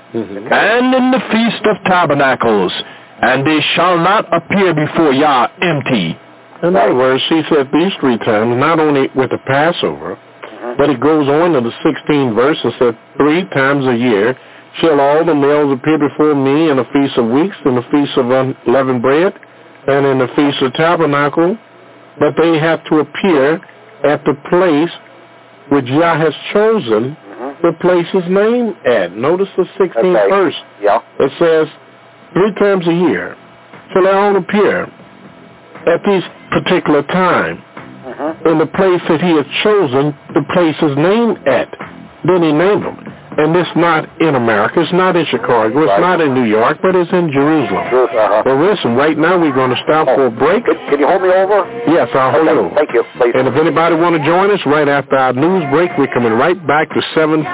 and in the Feast of Tabernacles, and they shall not appear before Yah empty. In other words, he said these 3 times, not only with the Passover, but it goes on in the 16th verse and said 3 times a year shall all the males appear before me in the Feast of Weeks, in the Feast of Unleavened Bread, and in the Feast of Tabernacle, but they have to appear at the place which Yah has chosen to place his name at. Notice the 16th verse. Yeah. It says 3 times a year shall they all appear at this particular time in the place that he has chosen to place his name at. Then he named them. And it's not in America, it's not in Chicago, it's not in New York, but it's in Jerusalem. Well, listen, right now we're going to stop for a break. Can you hold me over? Yes, I'll hold you over. Thank you. Please. And if anybody want to join us right after our news break, we're coming right back to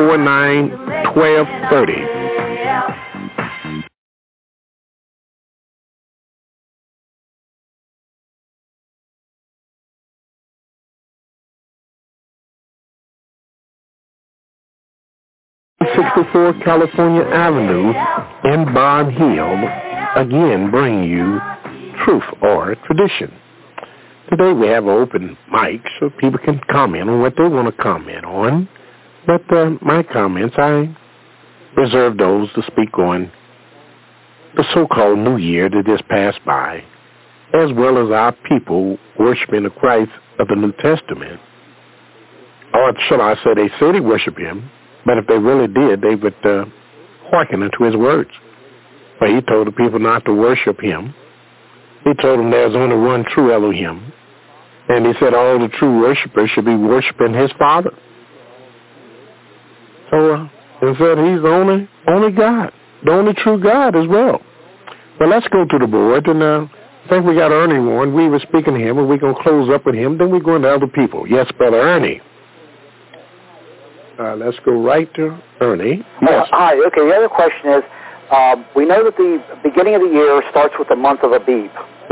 749-1230. 64 California Avenue in Bond Hill, again bringing you Truth or Tradition. Today we have an open mic so people can comment on what they want to comment on, but my comments, I reserve those to speak on the so-called New Year that just passed by, as well as our people worshiping the Christ of the New Testament. Or shall I say, they say they worship him, but if they really did, they would hearken unto his words. But he told the people not to worship him. He told them there's only one true Elohim. And he said all the true worshipers should be worshiping his Father. So he said he's the only God, the only true God as well. Well, let's go to the board. And I think we got Ernie Warren. We were speaking to him, and we're going to close up with him. Then we're going to other people. Yes, Brother Ernie. Let's go right to Ernie. Yes. Hi. Okay, the other question is, we know that the beginning of the year starts with the month of Abib.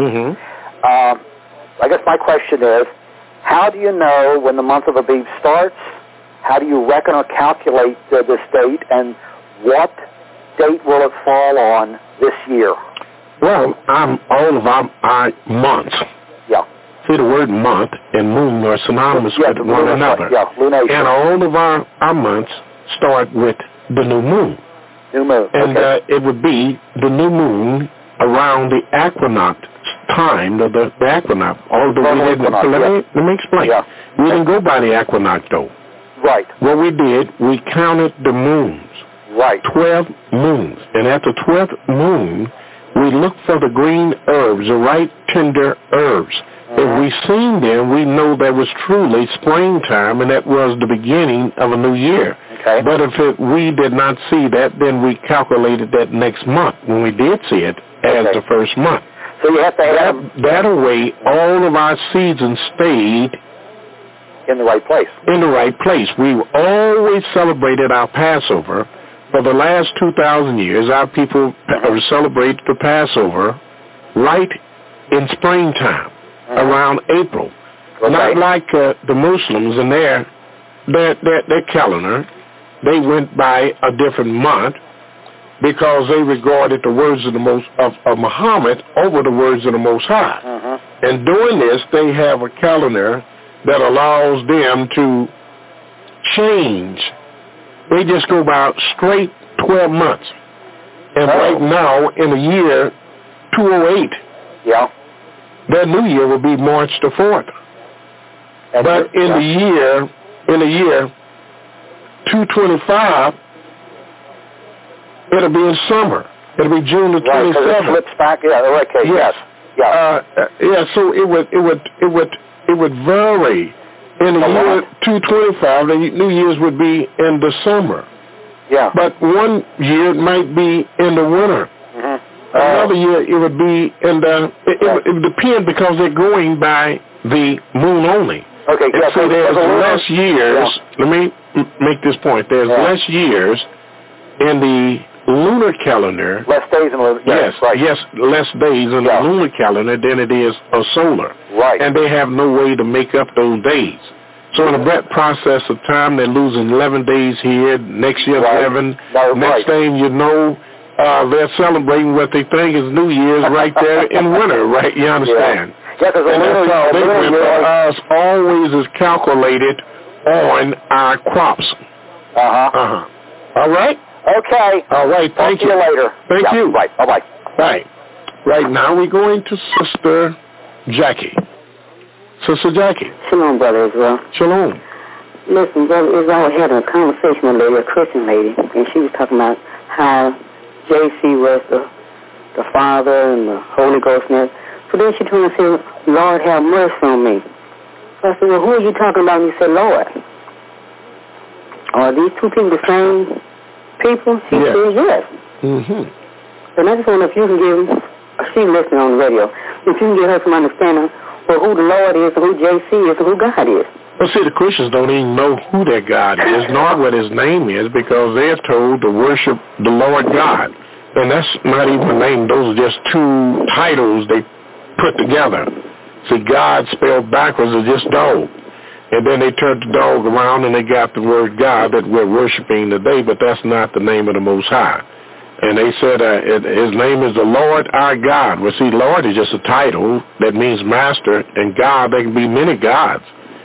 I guess my question is, how do you know when the month of Abib starts? How do you reckon or calculate this date? And what date will it fall on this year? Well, all of our months. Yeah. See, the word month and moon are synonymous with one another. Yeah, lunation. And all of our months start with the new moon. New moon, and it would be the new moon around the equinox time, the equinox. Although we didn't, let me explain. Yeah. We didn't go by the equinox, though. Right. What we did, we counted the moons. Right. 12 moons. And at the 12th moon, we looked for the green herbs, the right tender herbs. If we seen them, we know that was truly springtime, and that was the beginning of a new year. Okay. But if we did not see that, then we calculated that next month when we did see it as the first month. So you have to have that way, all of our seasons stayed in the right place. In the right place. We always celebrated our Passover. For the last 2,000 years, our people celebrate the Passover right in springtime. Around April. Okay. Not like the Muslims and their calendar. They went by a different month because they regarded the words of Muhammad over the words of the Most High. And doing this, they have a calendar that allows them to change. They just go about straight 12 months. And right now, in the year 208, their new year will be March the 4th. But in the year 225, it'll be in summer. It'll be June the 27th. It flips back. Yes. So it would vary. In the year 225, the New Year's would be in the summer. Yeah. But one year it might be in the winter. Another year it would be in the, it would depend because they're going by the moon only. Okay, so there's less years, let me make this point, there's less years in the lunar calendar. Less days in the lunar, less days in the lunar calendar than it is a solar. Right. And they have no way to make up those days. So in a process of time, they're losing 11 days here, next year 11. Next thing you know, they're celebrating what they think is New Year's right there in winter, right? You understand? Yeah, because us always is calculated on our crops. All right? Okay. All right, thank you. Talk to you later. Thank you. Right, bye-bye. Right. Right now we're going to Sister Jackie. Sister Jackie. Shalom, Brother Israel. Shalom. Listen, Brother Israel, I had a conversation with a lady, a Christian lady, and she was talking about how JC was the Father and the Holy Ghost and that. So then she told me, said, Lord, have mercy on me. So I said, well, who are you talking about? And you said, Lord. Are these two people the same people? She said, yes. And I just wonder if you can give, she's listening on the radio, if you can give her some understanding of who the Lord is, who JC is, and who God is. Well, see, the Christians don't even know who their God is, nor what his name is, because they're told to worship the Lord God. And that's not even a name. Those are just two titles they put together. See, God spelled backwards is just dog. And then they turned the dog around and they got the word God that we're worshiping today, but that's not the name of the Most High. And they said his name is the Lord our God. Well, see, Lord is just a title that means master, and God, there can be many gods.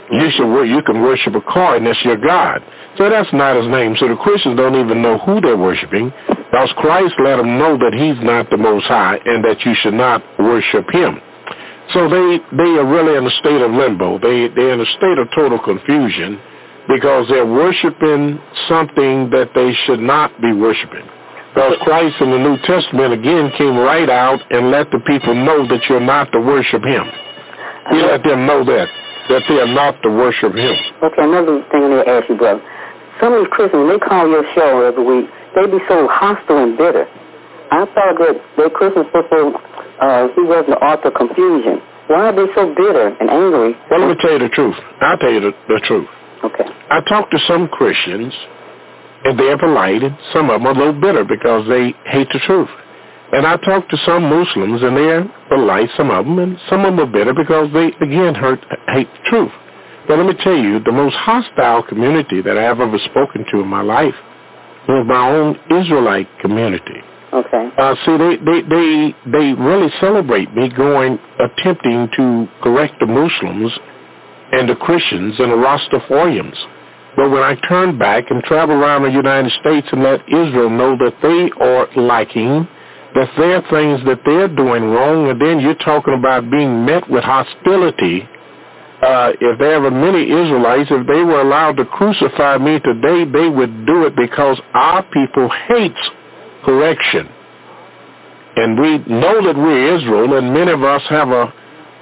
You can worship a car, and that's your God. So that's not his name. So the Christians don't even know who they're worshiping, because Christ let them know that he's not the Most High and that you should not worship him. So they are really in a state of limbo. They're in a state of total confusion because they're worshiping something that they should not be worshiping. Because Christ in the New Testament, again, came right out and let the people know that you're not to worship him. He let them know that they are not to worship him. Okay, another thing I need to ask you, brother. Some of these Christians, when they call your show every week, they be so hostile and bitter. I thought that the Christians supposed to, he was the author of confusion. Why are they so bitter and angry? Well, let me tell you the truth. I'll tell you the truth. Okay. I talked to some Christians, and they're polite, and some of them are a little bitter because they hate the truth. And I talked to some Muslims, and they're polite, some of them, and some of them are bitter because they, again, hate the truth. But let me tell you, the most hostile community that I've ever spoken to in my life was my own Israelite community. Okay. See, they really celebrate me attempting to correct the Muslims and the Christians and the Rastafarians. But when I turn back and travel around the United States and let Israel know that they are lacking, that there are things that they're doing wrong, and then you're talking about being met with hostility. If there were many Israelites, if they were allowed to crucify me today, they would do it because our people hates correction. And we know that we're Israel, and many of us have a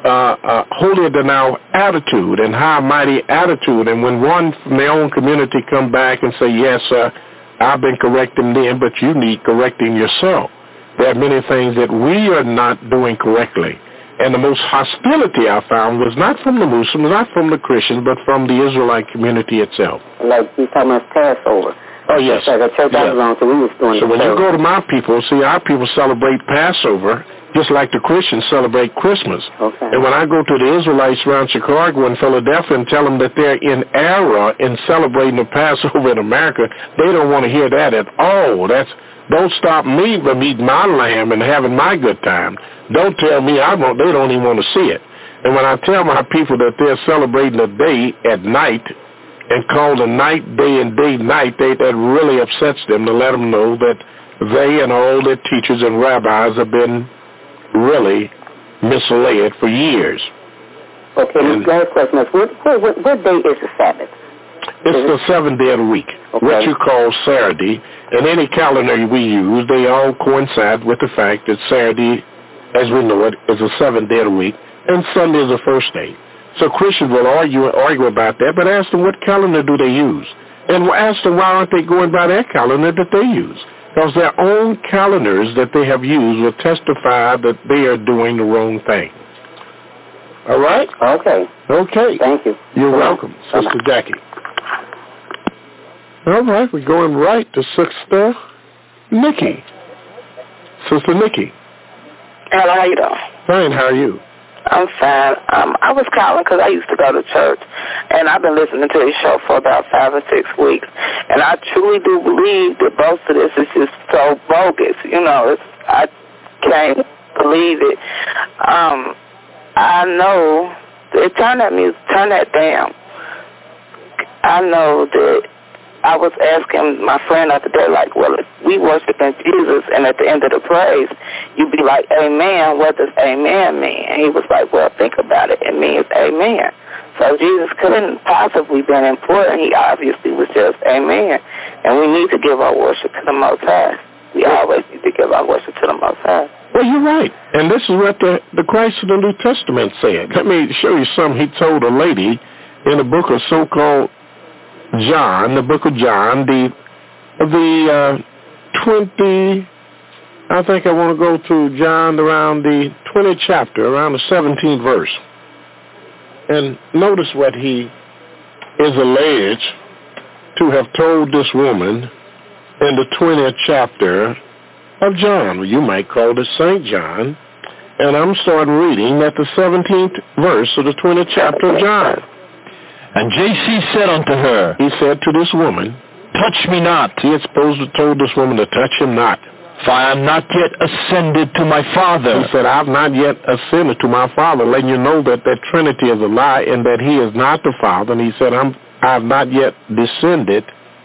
holier than thou attitude and high mighty attitude. And when one from their own community come back and say, yes, I've been correcting them, but you need correcting yourself. There are many things that we are not doing correctly. And the most hostility I found was not from the Muslims, not from the Christians, but from the Israelite community itself. Like you talking about Passover. Oh, yes. Like a church I belong to, we was doing so when you go to my people, see, our people celebrate Passover just like the Christians celebrate Christmas. Okay. And when I go to the Israelites around Chicago and Philadelphia and tell them that they're in error in celebrating the Passover in America, they don't want to hear that at all. Don't stop me from eating my lamb and having my good time. Don't tell me they don't even want to see it. And when I tell my people that they're celebrating a day at night and call the night day and day night, that really upsets them to let them know that they and all their teachers and rabbis have been really misled for years. Okay, the last question is, what day is the Sabbath? It's the seventh day of the week, what you call Saturday. And any calendar we use, they all coincide with the fact that Saturday, as we know it, is the seventh day of the week, and Sunday is the first day. So Christians will argue about that, but ask them what calendar do they use. And ask them why aren't they going by their calendar that they use. Because their own calendars that they have used will testify that they are doing the wrong thing. All right? Okay. Thank you. You're welcome, Sister Jackie. All right, we're going right to Sister Nikki. Sister Nikki. Hello, how you doing? Fine, how are you? I'm fine. I was calling because I used to go to church, and I've been listening to this show for about 5 or 6 weeks, and I truly do believe that most of this is just so bogus. You know, I can't believe it. I know. Turn that down. I know that I was asking my friend the other day, like, well, if we worshiping Jesus and at the end of the praise, you be like, amen, what does amen mean? And he was like, well, think about it. It means amen. So Jesus couldn't possibly been important. He obviously was just amen. And we need to give our worship to the Most High. We always need to give our worship to the Most High. Well, you're right. And this is what the Christ of the New Testament said. Let me show you something he told a lady in the book of so-called John, the book of John, the 20, I think I want to go to John around the 20th chapter, around the 17th verse. And notice what he is alleged to have told this woman in the 20th chapter of John. You might call it St. John. And I'm starting reading at the 17th verse of the 20th chapter of John. And J.C. said unto her, he said to this woman, touch me not. He had supposed to told this woman to touch him not. For I am not yet ascended to my Father. He said, I have not yet ascended to my Father, letting you know that that Trinity is a lie and that he is not the Father. And he said, I have not yet ascended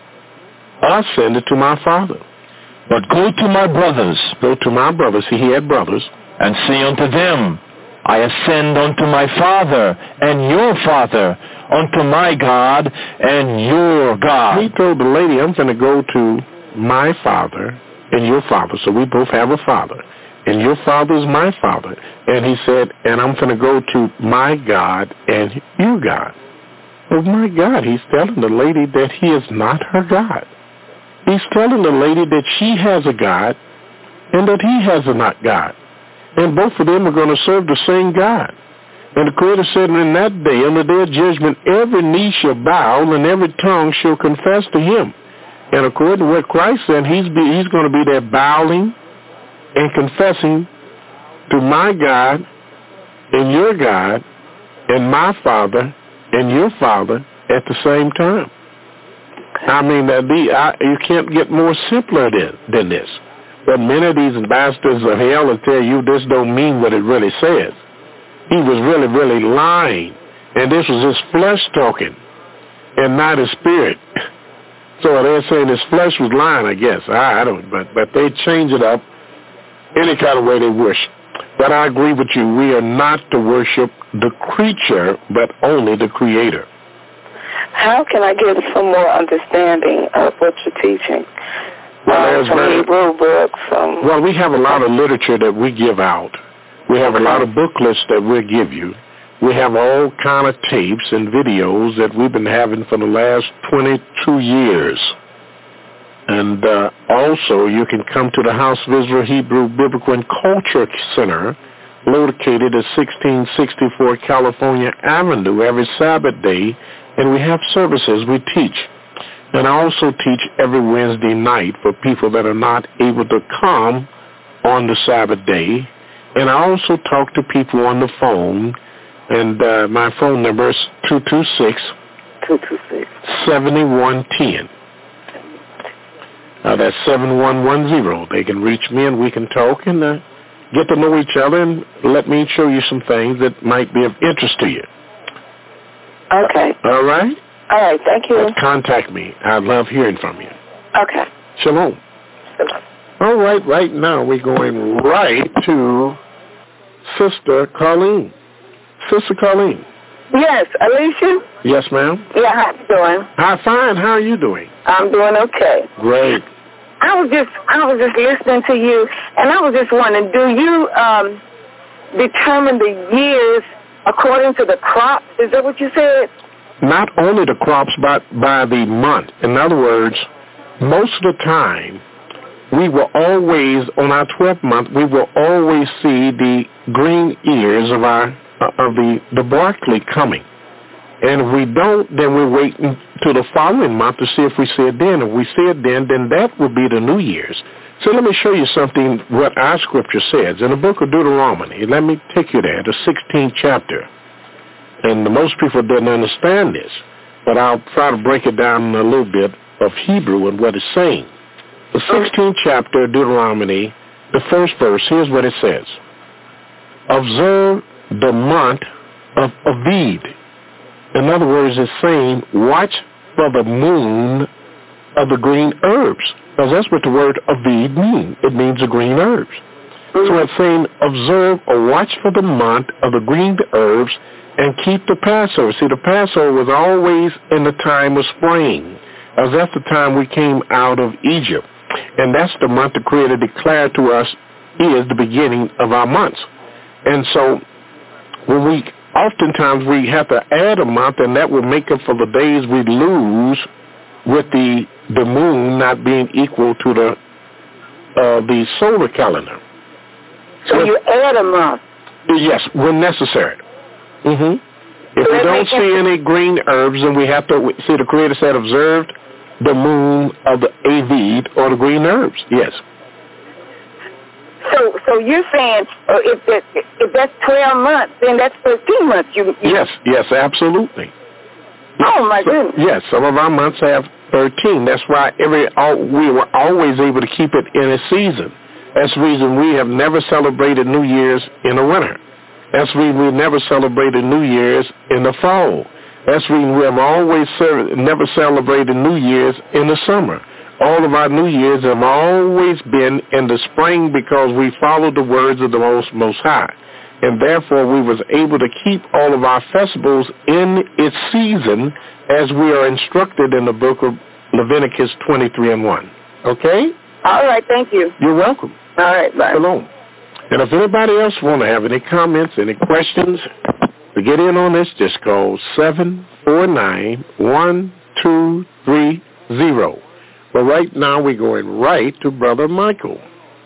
to my Father. But go to my brothers. Go to my brothers. He had brothers. And say unto them, I ascend unto my Father and your Father, unto my God and your God. He told the lady, I'm going to go to my Father and your Father. So we both have a Father. And your Father is my Father. And he said, and I'm going to go to my God and your God. Oh, my God, he's telling the lady that he is not her God. He's telling the lady that she has a God and that he has a not God. And both of them are going to serve the same God. And the Creator said, in that day, on the day of judgment, every knee shall bow and every tongue shall confess to him. And according to what Christ said, he's going to be there bowing and confessing to my God and your God and my Father and your Father at the same time. I mean, you can't get more simpler than this. But many of these ambassadors of hell will tell you this don't mean what it really says. He was really, really lying. And this was his flesh talking and not his spirit. So they're saying his flesh was lying, I guess. I don't, but they change it up any kind of way they wish. But I agree with you. We are not to worship the creature, but only the Creator. How can I get some more understanding of what you're teaching? Hebrew books. Well, we have a lot of literature that we give out. We have a lot of booklets that we'll give you. We have all kind of tapes and videos that we've been having for the last 22 years. And also, you can come to the House of Israel Hebrew Biblical and Culture Center, located at 1664 California Avenue, every Sabbath day, and we have services we teach. And I also teach every Wednesday night for people that are not able to come on the Sabbath day. And I also talk to people on the phone, and my phone number is 226-7110. That's 7110. They can reach me and we can talk and get to know each other and let me show you some things that might be of interest to you. Okay. All right? All right, thank you. Contact me. I'd love hearing from you. Okay. Shalom. Shalom. All right now we're going right to Sister Colleen. Sister Colleen. Yes, Alicia? Yes, ma'am. Yeah, how you doing? I'm fine. How are you doing? I'm doing okay. Great. I was just listening to you, and I was just wondering, do you determine the years according to the crops? Is that what you said? Not only the crops, but by the month. In other words, most of the time, we will always, on our 12th month, we will always see the green ears of the barley coming. And if we don't, then we wait until the following month to see if we see it then. If we see it then that would be the New Year's. So let me show you something, what our scripture says. In the book of Deuteronomy, let me take you there, the 16th chapter. And most people didn't understand this, but I'll try to break it down in a little bit of Hebrew and what it's saying. The 16th chapter of Deuteronomy, the first verse, here's what it says. Observe the month of Aviv. In other words, it's saying, watch for the moon of the green herbs. Because that's what the word Aviv means. It means the green herbs. So it's saying, observe or watch for the month of the green herbs and keep the Passover. See, the Passover was always in the time of spring, as that's the time we came out of Egypt. And that's the month the Creator declared to us is the beginning of our months. And so when oftentimes we have to add a month, and that would make up for the days we lose with the moon not being equal to the solar calendar. So you add a month? Yes, when necessary. If we don't see any green herbs, then we have to see the Creator said observed the moon of the Aviv or the green herbs. Yes. So you're saying if that's 12 months, then that's 13 months. Yes, absolutely. Oh my goodness. Yes, some of our months have 13. That's why we were always able to keep it in a season. That's the reason we have never celebrated New Year's in the winter. That's the reason we never celebrated New Year's in the fall. That's the reason we have always never celebrated New Year's in the summer. All of our New Year's have always been in the spring because we followed the words of the Most High. And therefore we was able to keep all of our festivals in its season as we are instructed in the book of Leviticus 23:1. Okay? All right, thank you. You're welcome. All right, bye. Shalom. And if anybody else want to have any comments, any questions, to get in on this, just call 749-1230. But right now we're going right to Brother Michael.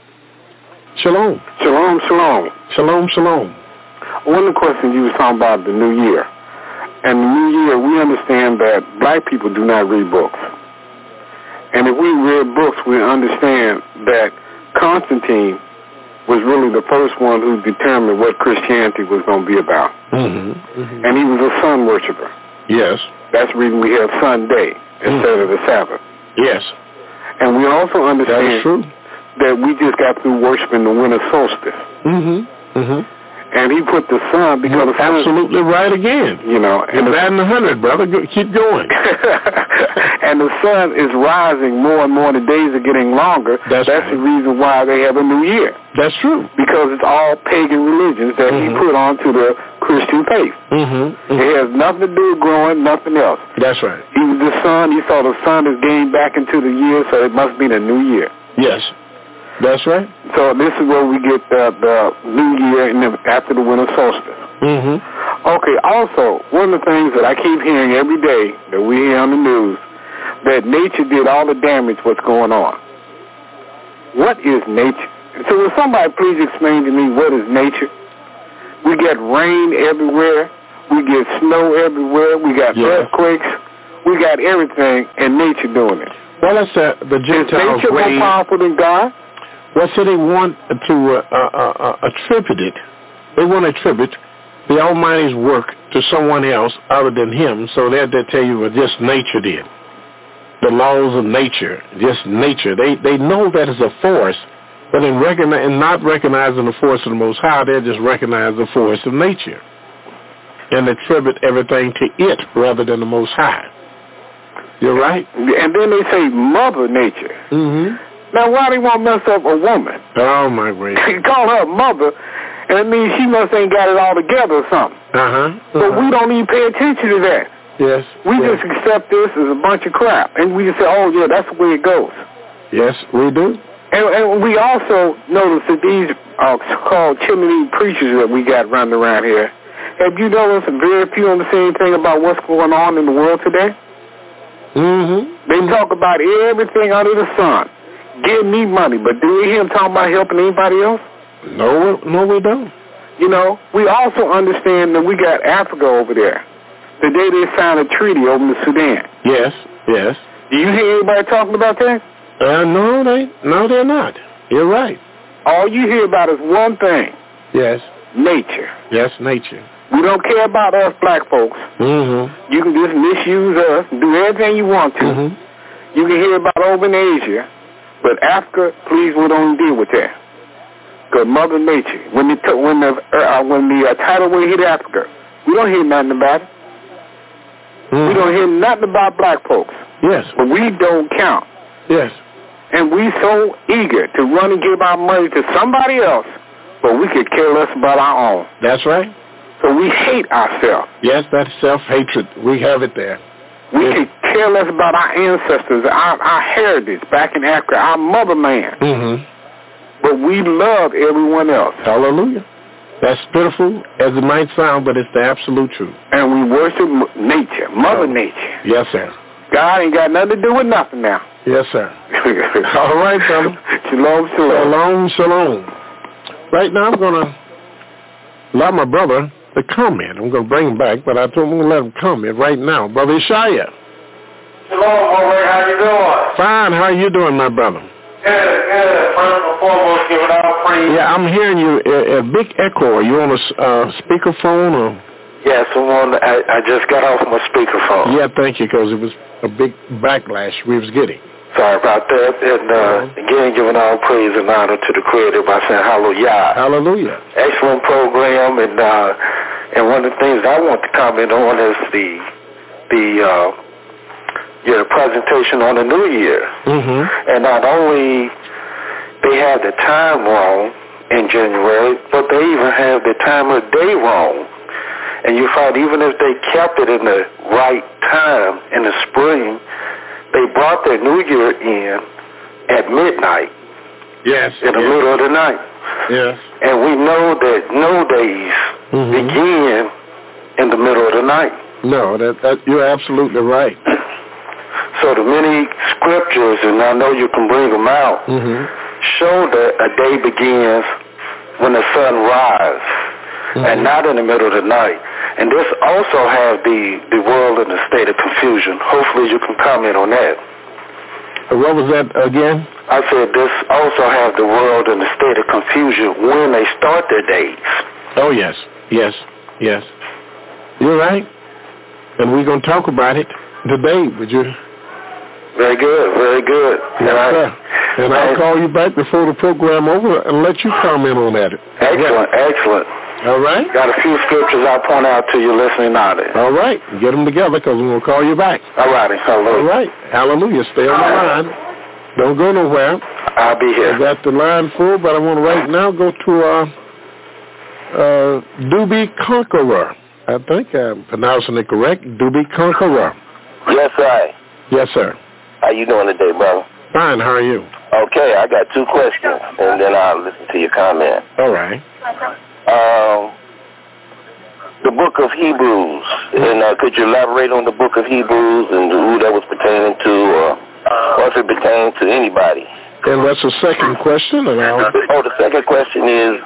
Shalom. Shalom, shalom. Shalom, shalom. One of the questions you were talking about the New Year. And the New Year, we understand that black people do not read books. And if we read books, we understand that Constantine was really the first one who determined what Christianity was going to be about. And he was a sun worshiper. Yes. That's the reason we have Sunday instead of the Sabbath. Yes. And we also understand that is true. That we just got through worshiping the winter solstice. And he put the sun because the sun, absolutely right again. You know, and that in 100, brother. Keep going. And the sun is rising more and more. The days are getting longer. That's right. The reason why they have a new year. That's true. Because it's all pagan religions that he put onto the Christian faith. It has nothing to do with growing, nothing else. That's right. He was the sun. He saw the sun is getting back into the year, so it must be the new year. Yes. That's right. So this is where we get the new year and after the winter solstice. Okay, also, one of the things that I keep hearing every day that we hear on the news, that nature did all the damage what's going on. What is nature? So will somebody please explain to me what is nature? We get rain everywhere. We get snow everywhere. We got earthquakes. We got everything, and nature doing it. Well, that's the Gentiles' way. Is nature more powerful than God? Well, so they want to attribute it. They want to attribute the Almighty's work to someone else other than Him. So they tell you what just nature did. The laws of nature, just nature. They know that is a force, but in not recognizing the force of the Most High, they just recognize the force of nature and attribute everything to it rather than the Most High. You're right. And then they say Mother Nature. Now, why do you want to mess up a woman? Oh, my gracious. You call her a mother, and it means she must ain't got it all together or something. But we don't even pay attention to that. Yes. We just accept this as a bunch of crap. And we just say, oh, yeah, that's the way it goes. Yes, we do. And we also notice that these called chimney preachers that we got running around here, have you noticed very few of them say anything about what's going on in the world today? They talk about everything under the sun. Give me money, but do we hear him talking about helping anybody else? No, we don't. You know, we also understand that we got Africa over there. The day they signed a treaty over in Sudan. Yes, yes. Do you hear anybody talking about that? No, they're not. You're right. All you hear about is one thing. Yes. Nature. Yes, nature. We don't care about us black folks. Mm-hmm. You can just misuse us, do everything you want to. Mm-hmm. You can hear about over in Asia, but Africa, please, we don't deal with that. Because Mother Nature, when the tidal wave hit Africa, we don't hear nothing about it. Mm-hmm. We don't hear nothing about black folks. Yes. But we don't count. Yes. And we so eager to run and give our money to somebody else, but we could care less about our own. That's right. So we hate ourselves. Yes, that's self-hatred. We have it there. We could care less about our ancestors, our heritage back in Africa, our motherland. Mm-hmm. But we love everyone else. Hallelujah. That's pitiful as it might sound, but it's the absolute truth. And we worship nature, Mother Nature. Yes, sir. God ain't got nothing to do with nothing now. Yes, sir. All right, brother. Shalom, shalom. Shalom, shalom. Right now I'm going to allow my brother to comment. I'm going to bring him back, but I told him I'm going to let him comment right now. Brother Ishaya. Shalom, brother. How you doing? Fine. How you doing, my brother? Good. First and foremost, give it all praise. Yeah, I'm hearing you a big echo. Are you on a speakerphone or? Yes, I just got off my speakerphone. Yeah, thank you, because it was a big backlash we was getting. Sorry about that. And again, giving all praise and honor to the Creator by saying hallelujah. Hallelujah. Excellent program, and one of the things I want to comment on is your presentation on the New Year. Mm-hmm. And not only they had the time wrong in January, but they even have the time of day wrong. And you find even if they kept it in the right time in the spring, they brought their New Year in at midnight. Yes. In the middle of the night. Yes. And we know that no days begin in the middle of the night. No, that you're absolutely right. So the many scriptures, and I know you can bring them out, show that a day begins when the sun rises. And not in the middle of the night. And this also have the world in a state of confusion. Hopefully you can comment on that. What was that again? I said this also have the world in a state of confusion when they start their days. Oh, yes. Yes. Yes. You're right. And we're going to talk about it today, would you? Very good. Very good. Yes, sir. And I'll call you back before the program over and let you comment on that. Excellent. Excellent. All right. Got a few scriptures I'll point out to you listening audience. All right. Get them together because we're going to call you back. All righty. Hallelujah. All right. Hallelujah. Stay on the line. Don't go nowhere. I'll be here. I got the line full, but I want to right now go to Doobie Conqueror. I think I'm pronouncing it correct. Doobie Conqueror. Yes, sir. Yes, sir. How you doing today, brother? Fine. How are you? Okay, I got two questions, and then I'll listen to your comment. All right. The book of Hebrews, and could you elaborate on the book of Hebrews and who that was pertaining to, or if it pertains to anybody? And that's the second question. The second question is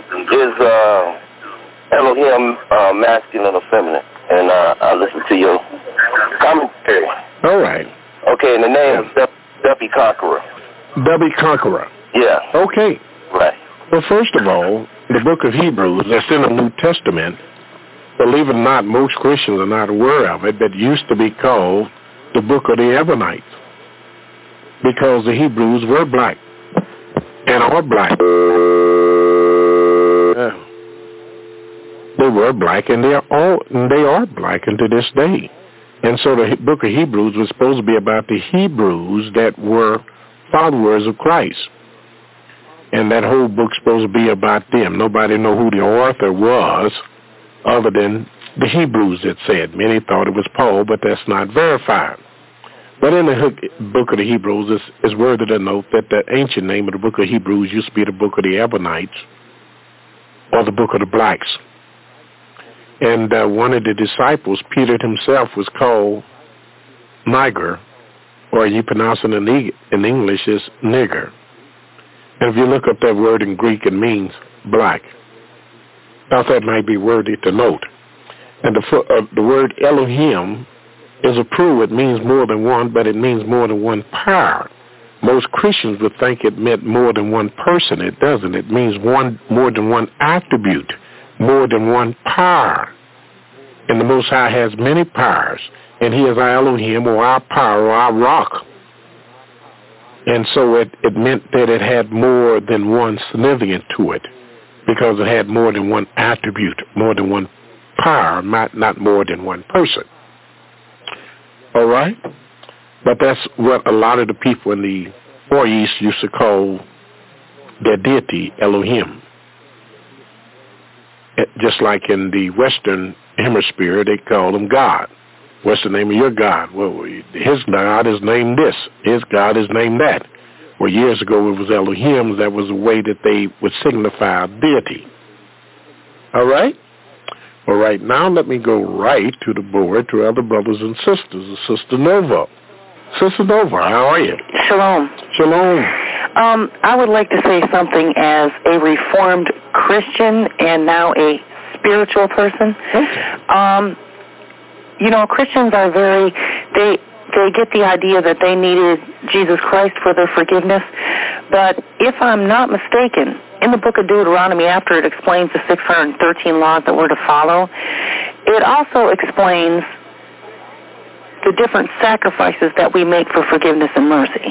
Elohim masculine or feminine? And I'll listen to your commentary. All right. Okay, and the name is Debbie Conqueror. Debbie Conqueror. Yeah. Okay. Right. Well, first of all, the book of Hebrews, that's in the New Testament, believe it or not, most Christians are not aware of it, but it used to be called the book of the Ebionites because the Hebrews were black and are black. They were black and they are black unto this day. And so the book of Hebrews was supposed to be about the Hebrews that were followers of Christ. And that whole book's supposed to be about them. Nobody know who the author was other than the Hebrews that said. Many thought it was Paul, but that's not verified. But in the book of the Hebrews, it's worthy to note that the ancient name of the book of Hebrews used to be the book of the Ebionites or the book of the blacks. And one of the disciples, Peter himself, was called Niger, or you pronounce it in English as nigger. And if you look up that word in Greek, it means black. Now that might be worthy to note. And the word Elohim is a plural. It means more than one, but it means more than one power. Most Christians would think it meant more than one person. It doesn't. It means more than one attribute, more than one power. And the Most High has many powers, and he is our Elohim, or our power, or our rock. And so it meant that it had more than one significance to it, because it had more than one attribute, more than one power, not more than one person. All right? But that's what a lot of the people in the Far East used to call their deity, Elohim. Just like in the Western Hemisphere, they call him God. What's the name of your God? Well, his God is named this. His God is named that. Well, years ago it was Elohim. That was a way that they would signify deity. All right? Well, right now, let me go right to the board to other brothers and sisters. Sister Nova. Sister Nova, how are you? Shalom. Shalom. I would like to say something as a Reformed Christian and now a spiritual person. Okay. Christians are they get the idea that they needed Jesus Christ for their forgiveness. But if I'm not mistaken, in the book of Deuteronomy, after it explains the 613 laws that we're to follow, it also explains the different sacrifices that we make for forgiveness and mercy.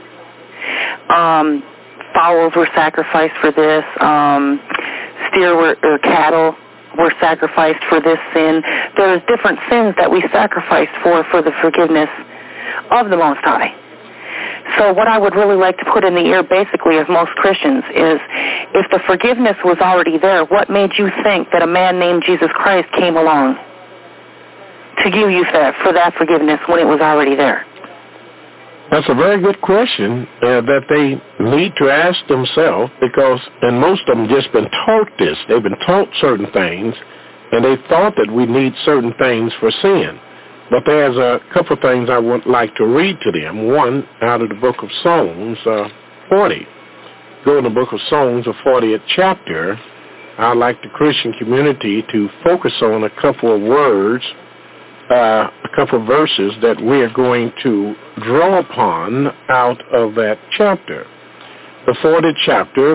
Fowls were sacrificed for this. Steer or cattle were sacrificed for this sin. There's different sins that we sacrificed for the forgiveness of the Most High. So what I would really like to put in the ear, basically, of most Christians is, if the forgiveness was already there, what made you think that a man named Jesus Christ came along to give you for that forgiveness when it was already there? That's a very good question that they need to ask themselves, and most of them just been taught this. They've been taught certain things, and they thought that we need certain things for sin. But there's a couple of things I would like to read to them. One, out of the book of Psalms 40. Go in the book of Psalms, the 40th chapter. I'd like the Christian community to focus on a couple of words, a couple of verses that we are going to draw upon out of that chapter. The 40th chapter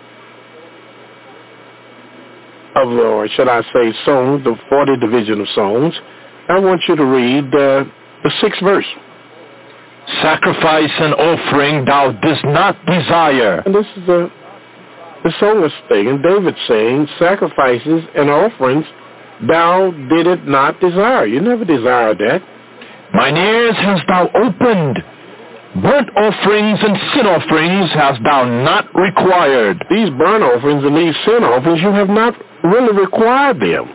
or should I say Psalms, the 40th division of Psalms. I want you to read the 6th verse. Sacrifice and offering thou dost not desire. And this is the psalmist thing, and David saying, sacrifices and offerings thou didst not desire. You never desired that. Mine ears hast thou opened. Burnt offerings and sin offerings hast thou not required. These burnt offerings and these sin offerings, you have not really required them.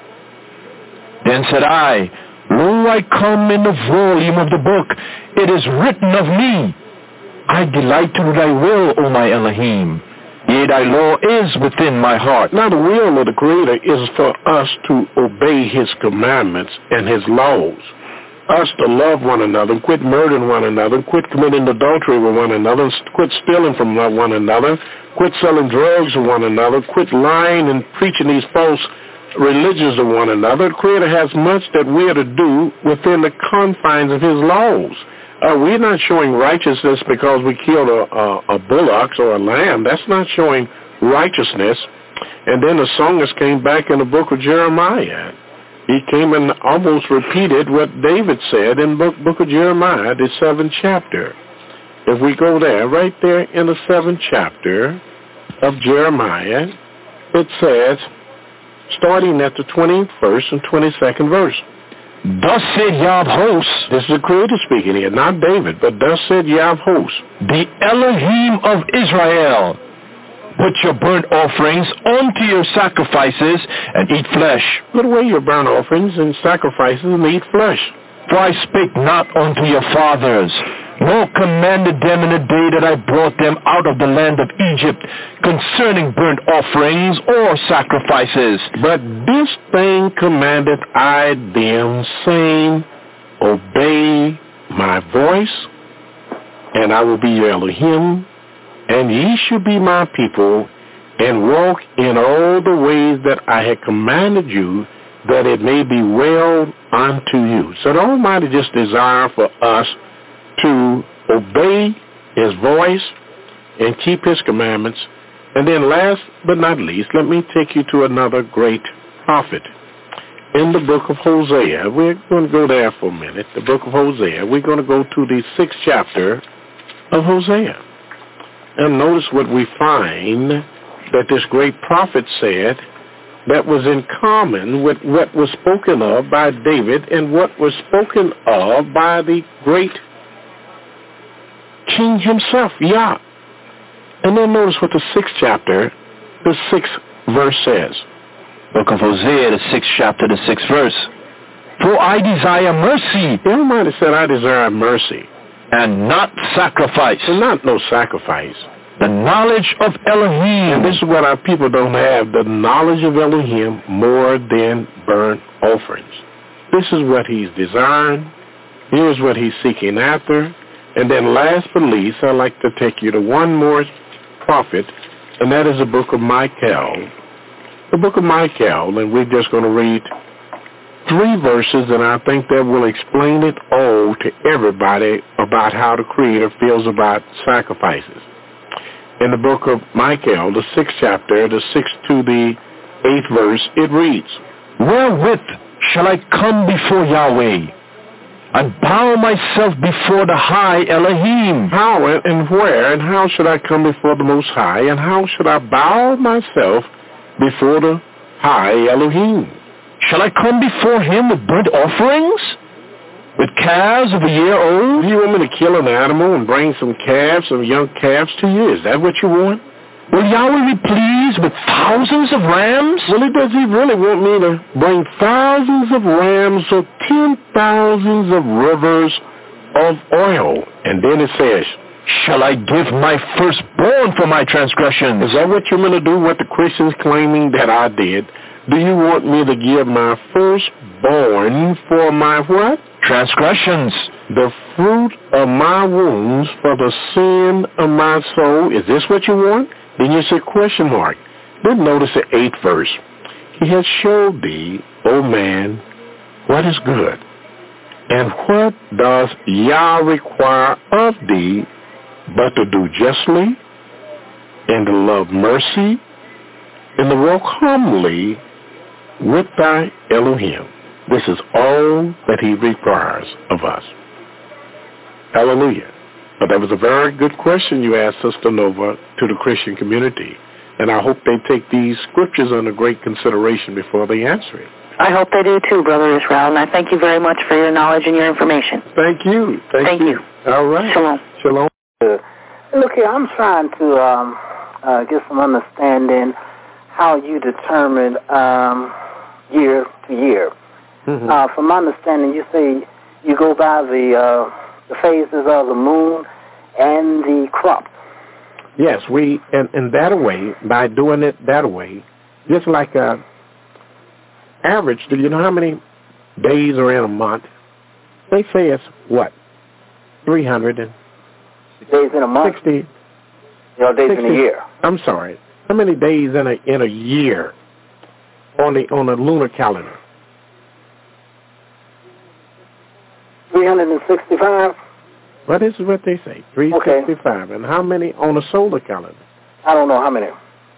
Then said I, Lo, I come in the volume of the book. It is written of me. I delight to do thy will, O my Elohim. Yea, thy law is within my heart. Now the will of the Creator is for us to obey his commandments and his laws. Us to love one another, quit murdering one another, quit committing adultery with one another, quit stealing from one another, quit selling drugs with one another, quit lying and preaching these false religions of one another. The Creator has much that we are to do within the confines of his laws. We're not showing righteousness because we killed a bullock or a lamb. That's not showing righteousness. And then the psalmist came back in the book of Jeremiah. He came and almost repeated what David said in the book of Jeremiah, the 7th chapter. If we go there, right there in the 7th chapter of Jeremiah, it says, starting at the 21st and 22nd verse. Thus said Yah of hosts. This is the Creator speaking here, not David, but thus said Yah of hosts. The Elohim of Israel. Put your burnt offerings onto your sacrifices and eat flesh. Put away your burnt offerings and sacrifices and eat flesh. For I spake not unto your fathers, nor commanded them in the day that I brought them out of the land of Egypt concerning burnt offerings or sacrifices. But this thing commanded I them, saying, obey my voice, and I will be your Elohim, and ye shall be my people, and walk in all the ways that I had commanded you, that it may be well unto you. So the Almighty just desire for us to obey his voice and keep his commandments. And then last but not least, let me take you to another great prophet. In the book of Hosea, we're going to go there for a minute. The book of Hosea, we're going to go to the 6th chapter of Hosea. And notice what we find that this great prophet said that was in common with what was spoken of by David and what was spoken of by the great king himself, Yah. And then notice what the 6th chapter, the 6th verse says. Book of Hosea, the 6th chapter, the 6th verse. For I desire mercy. The Almighty said, I desire mercy. And not sacrifice. And not no sacrifice. The knowledge of Elohim. And this is what our people don't have, the knowledge of Elohim more than burnt offerings. This is what he's desiring. Here's what he's seeking after. And then last but least, I'd like to take you to one more prophet, and that is the book of Micah. The book of Micah, and we're just going to read 3 verses, and I think that will explain it all to everybody about how the Creator feels about sacrifices. In the book of Micah, the 6th chapter, the 6th to the 8th verse, it reads, Wherewith shall I come before Yahweh, and bow myself before the high Elohim? How and where and how should I come before the Most High, and how should I bow myself before the high Elohim? Shall I come before him with burnt offerings? With calves of a year old? Do you want me to kill an animal and bring some calves, some young calves to you? Is that what you want? Will Yahweh be pleased with thousands of rams? Well, does he really want me to bring thousands of rams or 10,000s of rivers of oil? And then it says, shall I give my firstborn for my transgressions? Is that what you're going to do, what the Christians claiming that I did? Do you want me to give my firstborn for my what? Transgressions. The fruit of my wounds for the sin of my soul. Is this what you want? Then you say question mark. Then notice the 8th verse. He has showed thee, O man, what is good. And what does Yah require of thee but to do justly, and to love mercy, and to walk humbly with thy Elohim. This is all that he requires of us. Hallelujah. But that was a very good question you asked, Sister Nova, to the Christian community. And I hope they take these scriptures under great consideration before they answer it. I hope they do too, Brother Israel, and I thank you very much for your knowledge and your information. Thank you. Thank you. All right. Shalom. Shalom. Look here, I'm trying to get some understanding how you determine year to year. Mm-hmm. From my understanding, you say you go by the phases of the moon and the crops. Yes, we in that way, by doing it that way, just like average, do you know how many days are in a month? They say it's what? 360 days in a month? 60. Days in a year. I'm sorry. How many days in a year on the lunar calendar? 365. Well, this is what they say, 365. Okay. And how many on a solar calendar? I don't know how many.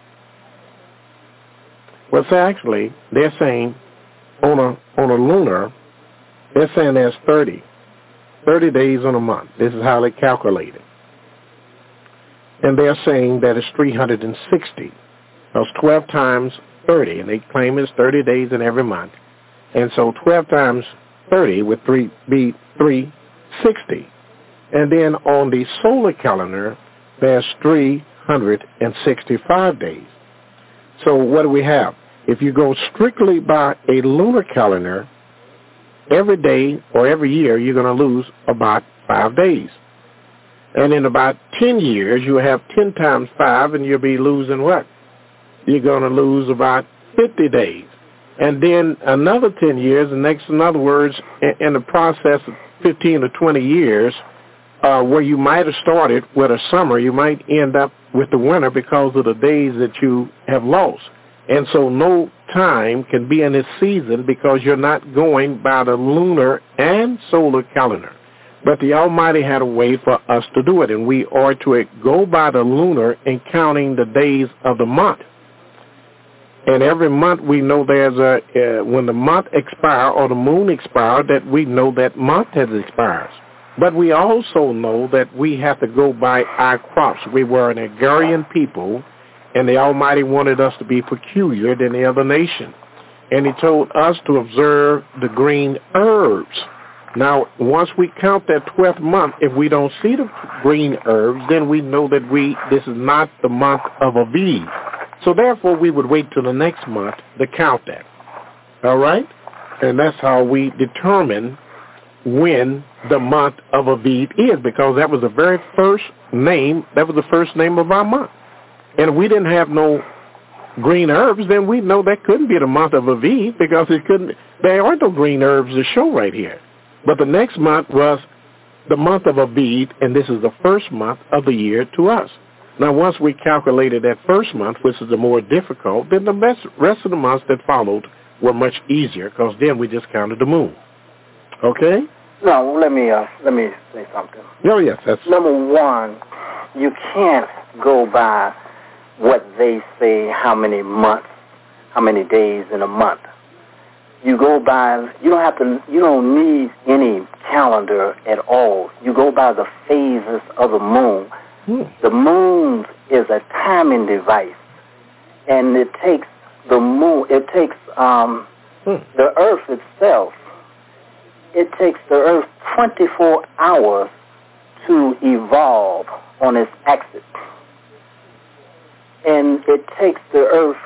Well, so actually, they're saying on a lunar, they're saying there's 30 days on a month. This is how they calculate it. And they're saying that it's 360. That's 12 times 30, and they claim it's 30 days in every month. And so 12 times 30 would be 360. And then on the solar calendar, there's 365 days. So what do we have? If you go strictly by a lunar calendar, every day or every year you're going to lose about 5 days. And in about 10 years, you have 10 times 5, and you'll be losing what? You're going to lose about 50 days. And then another 10 years, in other words, in the process of 15 to 20 years, where you might have started with a summer, you might end up with the winter because of the days that you have lost. And so no time can be in its season because you're not going by the lunar and solar calendar. But the Almighty had a way for us to do it, and we are to go by the lunar in counting the days of the month. And every month we know there's when the month expires or the moon expires, that we know that month has expired. But we also know that we have to go by our crops. We were an agrarian people, and the Almighty wanted us to be peculiar than the other nation. And he told us to observe the green herbs. Now, once we count that 12th month, if we don't see the green herbs, then we know that this is not the month of Aviv. So therefore, we would wait till the next month to count that. All right? And that's how we determine when the month of Aviv is, because that was the very first name. That was the first name of our month. And if we didn't have no green herbs, then we know that couldn't be the month of Aviv, because there aren't no green herbs to show right here. But the next month was the month of Aviv, and this is the first month of the year to us. Now, once we calculated that first month, which is the more difficult, then the rest of the months that followed were much easier, because then we just counted the moon. Okay? No, let me say something. Oh, yes. That's number one. You can't go by what they say, how many months, how many days in a month. You go by, you don't need any calendar at all. You go by the phases of the moon. The moon is a timing device, and it takes the moon, the earth itself, it takes the earth 24 hours to evolve on its axis. And it takes the earth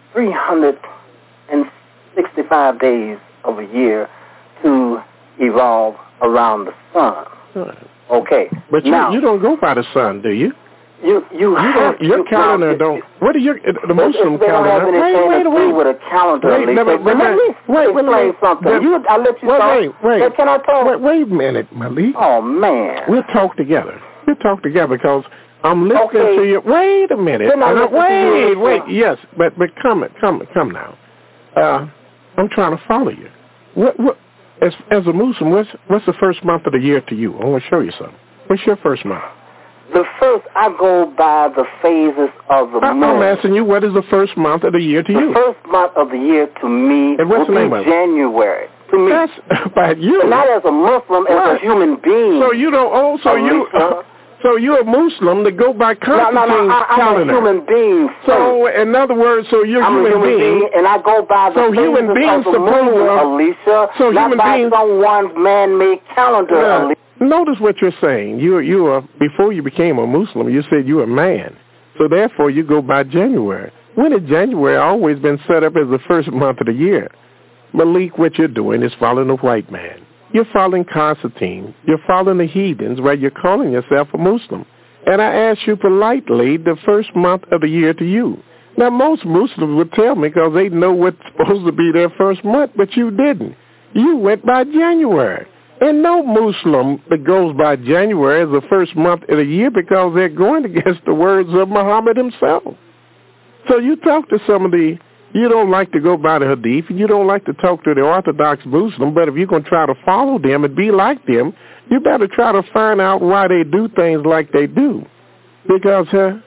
365 days of a year to evolve around the sun. Okay. But now, you don't go by the sun, do you? You have to. Your calendar don't. What are the Muslim they don't calendar? have anything to do with a calendar. Let me explain something. I let you talk. Wait. Can I talk? Wait a minute, Malik. Oh, man. We'll talk together. Because I'm listening to you. Wait a minute. Wait. Yes, but come now. I'm trying to follow you. What? As a Muslim, what's the first month of the year to you? I want to show you something. What's your first month? The first, I go by the phases of the moon. I'm asking you, what is the first month of the year to you? The first month of the year to me would be January. To me, that's by you. Not as a Muslim, as a human being. So you don't. So you're a Muslim that go by Constantine's calendar. I'm a human being. So in other words, you're I'm a human being, and I go by the phases of the moon, Alicia. So not human by beings, someone's man-made calendar, Alicia. Notice what you're saying. You are before you became a Muslim, you said you were a man. So therefore, you go by January. When has January always been set up as the first month of the year? Malik, what you're doing is following a white man. You're following Constantine. You're following the heathens, where you're calling yourself a Muslim. And I asked you politely the first month of the year to you. Now, most Muslims would tell me because they know what's supposed to be their first month, but you didn't. You went by January. And no Muslim that goes by January as the first month of the year, because they're going against the words of Muhammad himself. So you talk to you don't like to go by the Hadith, and you don't like to talk to the Orthodox Muslim, but if you're going to try to follow them and be like them, you better try to find out why they do things like they do. Because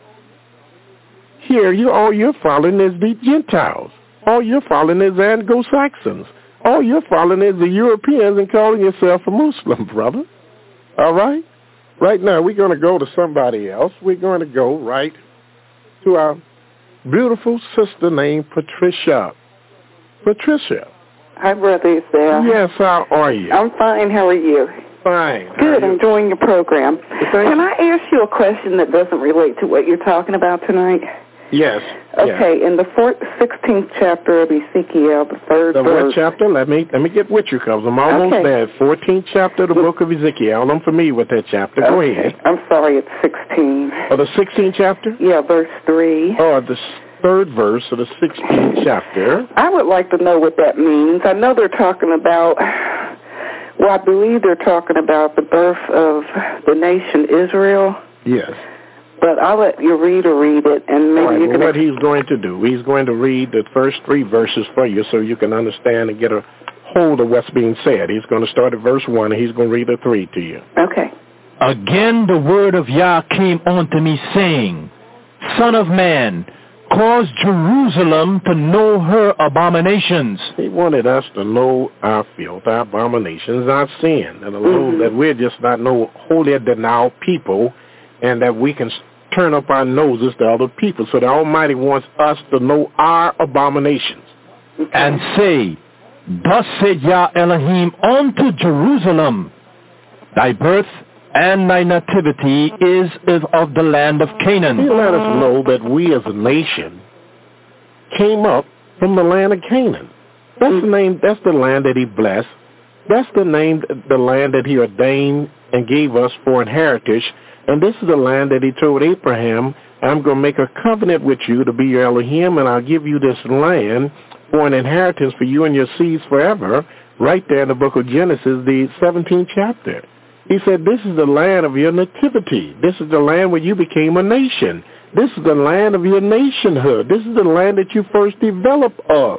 here, all you're following is the Gentiles. All you're following is the Anglo-Saxons. All you're following is the Europeans and calling yourself a Muslim, brother. All right? Right now, we're going to go to somebody else. We're going to go right to our beautiful sister named Patricia. Patricia. Hi, Brother Isaiah. Yes, how are you? I'm fine. How are you? Fine. Good. I'm enjoying your program. Can I ask you a question that doesn't relate to what you're talking about tonight? Yes. Okay. In the 16th chapter of Ezekiel, the third verse. What chapter? Let me get with you, because I'm almost there. 14th chapter of the book of Ezekiel. I'm familiar with that chapter. Go ahead. I'm sorry, it's 16. Oh, the 16th chapter? Yeah, verse 3. Oh, the third verse of the 16th chapter. I would like to know what that means. I know they're talking about, I believe they're talking about the birth of the nation Israel. Yes. but I'll let your reader read it, and maybe you can... What he's going to do, he's going to read the first 3 verses for you so you can understand and get a hold of what's being said. He's going to start at verse 1, and he's going to read the 3 to you. Okay. Again the word of Yah came unto me, saying, Son of man, cause Jerusalem to know her abominations. He wanted us to know our filth, our abominations, our sin, and to know that we're just not no holier than our people, and that we can turn up our noses to other people. So the Almighty wants us to know our abominations. And say, Thus said Yah Elohim unto Jerusalem, Thy birth and thy nativity is of the land of Canaan. He let us know that we as a nation came up from the land of Canaan. That's the name. That's the land that he blessed. That's the name, the land that he ordained and gave us for an heritage. And this is the land that he told Abraham, I'm going to make a covenant with you to be your Elohim, and I'll give you this land for an inheritance for you and your seeds forever, right there in the book of Genesis, the 17th chapter. He said, this is the land of your nativity. This is the land where you became a nation. This is the land of your nationhood. This is the land that you first developed of.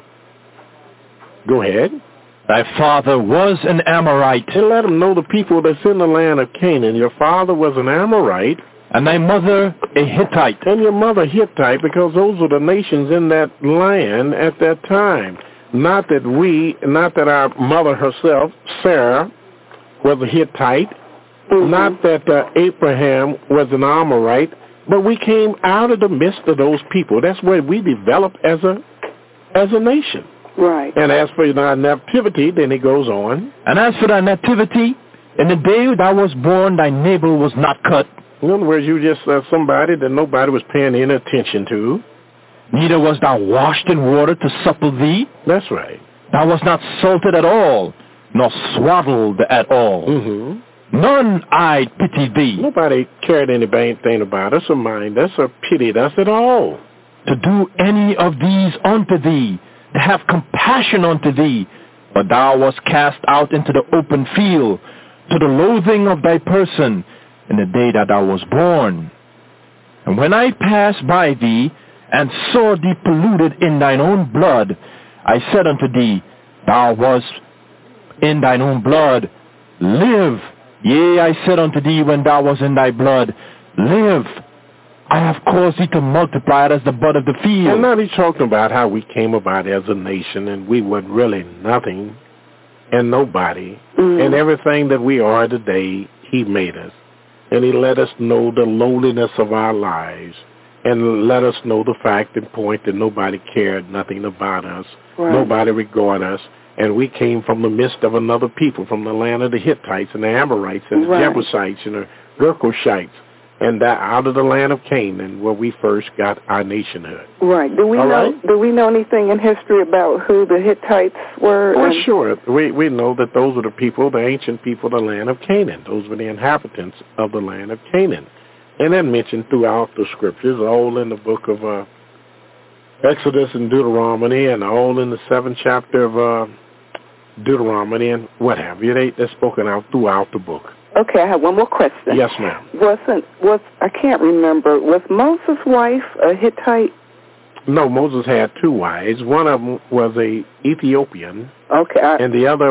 Go ahead. Thy father was an Amorite. And let them know the people that's in the land of Canaan. Your father was an Amorite. And thy mother a Hittite. And your mother Hittite, because those were the nations in that land at that time. Not that our mother herself, Sarah, was a Hittite, not that Abraham was an Amorite, but we came out of the midst of those people. That's where we developed as a nation. Right. And as for thy nativity, then he goes on. And as for thy nativity, in the day thou was born, thy navel was not cut. In other words, you just somebody that nobody was paying any attention to. Neither was thou washed in water to supple thee. That's right. Thou was not salted at all, nor swaddled at all. None eyed pitied thee. Nobody cared anything about us or mind us or pitied us at all. To do any of these unto thee, to have compassion unto thee, but thou wast cast out into the open field, to the loathing of thy person, in the day that thou wast born. And when I passed by thee, and saw thee polluted in thine own blood, I said unto thee, Thou wast in thine own blood, live. Yea, I said unto thee, when thou wast in thy blood, live. I have caused thee to multiply it as the bud of the field. And now he's talking about how we came about as a nation, and we were really nothing and nobody. And everything that we are today, he made us. And he let us know the lowliness of our lives, and let us know the fact and point that nobody cared nothing about us. Right. Nobody regarded us. And we came from the midst of another people, from the land of the Hittites and the Amorites and the Jebusites and the Girgashites, and that out of the land of Canaan, where we first got our nationhood. Right. Do we know anything in history about who the Hittites were? Well, sure. We know that those were the people, the ancient people of the land of Canaan. Those were the inhabitants of the land of Canaan. And then mentioned throughout the scriptures, all in the book of Exodus and Deuteronomy, and all in the 7th chapter of Deuteronomy, and what have you. They're spoken out throughout the book. Okay, I have one more question. Yes, ma'am. I can't remember. Was Moses' wife a Hittite? No, Moses had 2 wives. One of them was a Ethiopian. Okay. And the other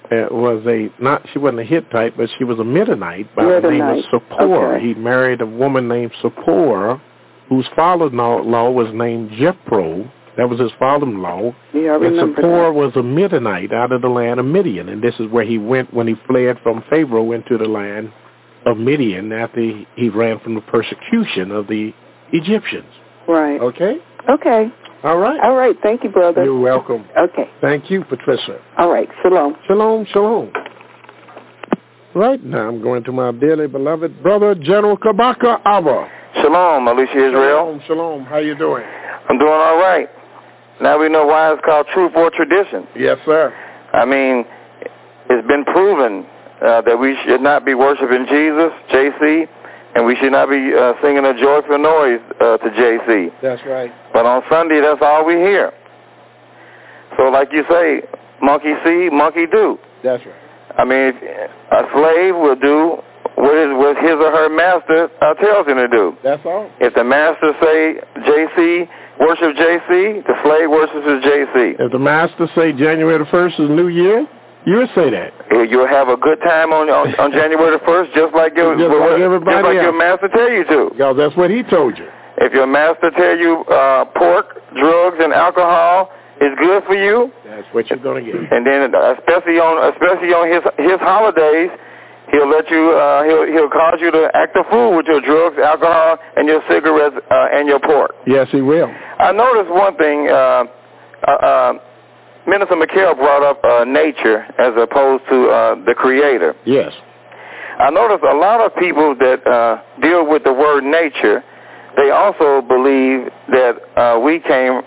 she wasn't a Hittite, but she was a Midianite by the name of Sippor. Okay. He married a woman named Sippor, whose father-in-law was named Jethro. That was his father-in-law. Yeah, I remember. And Sippor was a Midianite out of the land of Midian, and this is where he went when he fled from Pharaoh into the land of Midian after he ran from the persecution of the Egyptians. Right. Okay? Okay. All right. All right. Thank you, brother. You're welcome. Okay. Thank you, Patricia. All right. Shalom. Shalom, shalom. Right now I'm going to my dearly beloved brother, General Kabaka Abba. Shalom, Alicia Israel. Shalom, shalom. How you doing? I'm doing all right. Now we know why it's called truth or tradition. Yes, sir. I mean, it's been proven that we should not be worshiping Jesus, JC, and we should not be singing a joyful noise to JC. That's right. But on Sunday, that's all we hear. So like you say, monkey see, monkey do. That's right. I mean, a slave will do what his or her master tells him to do. That's all. If the master say JC, worship JC, the slave worships JC. If the master say January the 1st is New Year, you would say that. You'll have a good time on January the 1st, just like your master tell you to. Because that's what he told you. If your master tell you pork, drugs, and alcohol is good for you, that's what you're going to get. And then especially on his holidays, he'll let you he'll cause you to act a fool with your drugs, alcohol, and your cigarettes and your pork. Yes, he will. I noticed one thing. Minister McHale brought up nature as opposed to the Creator. Yes. I noticed a lot of people that deal with the word nature, they also believe that we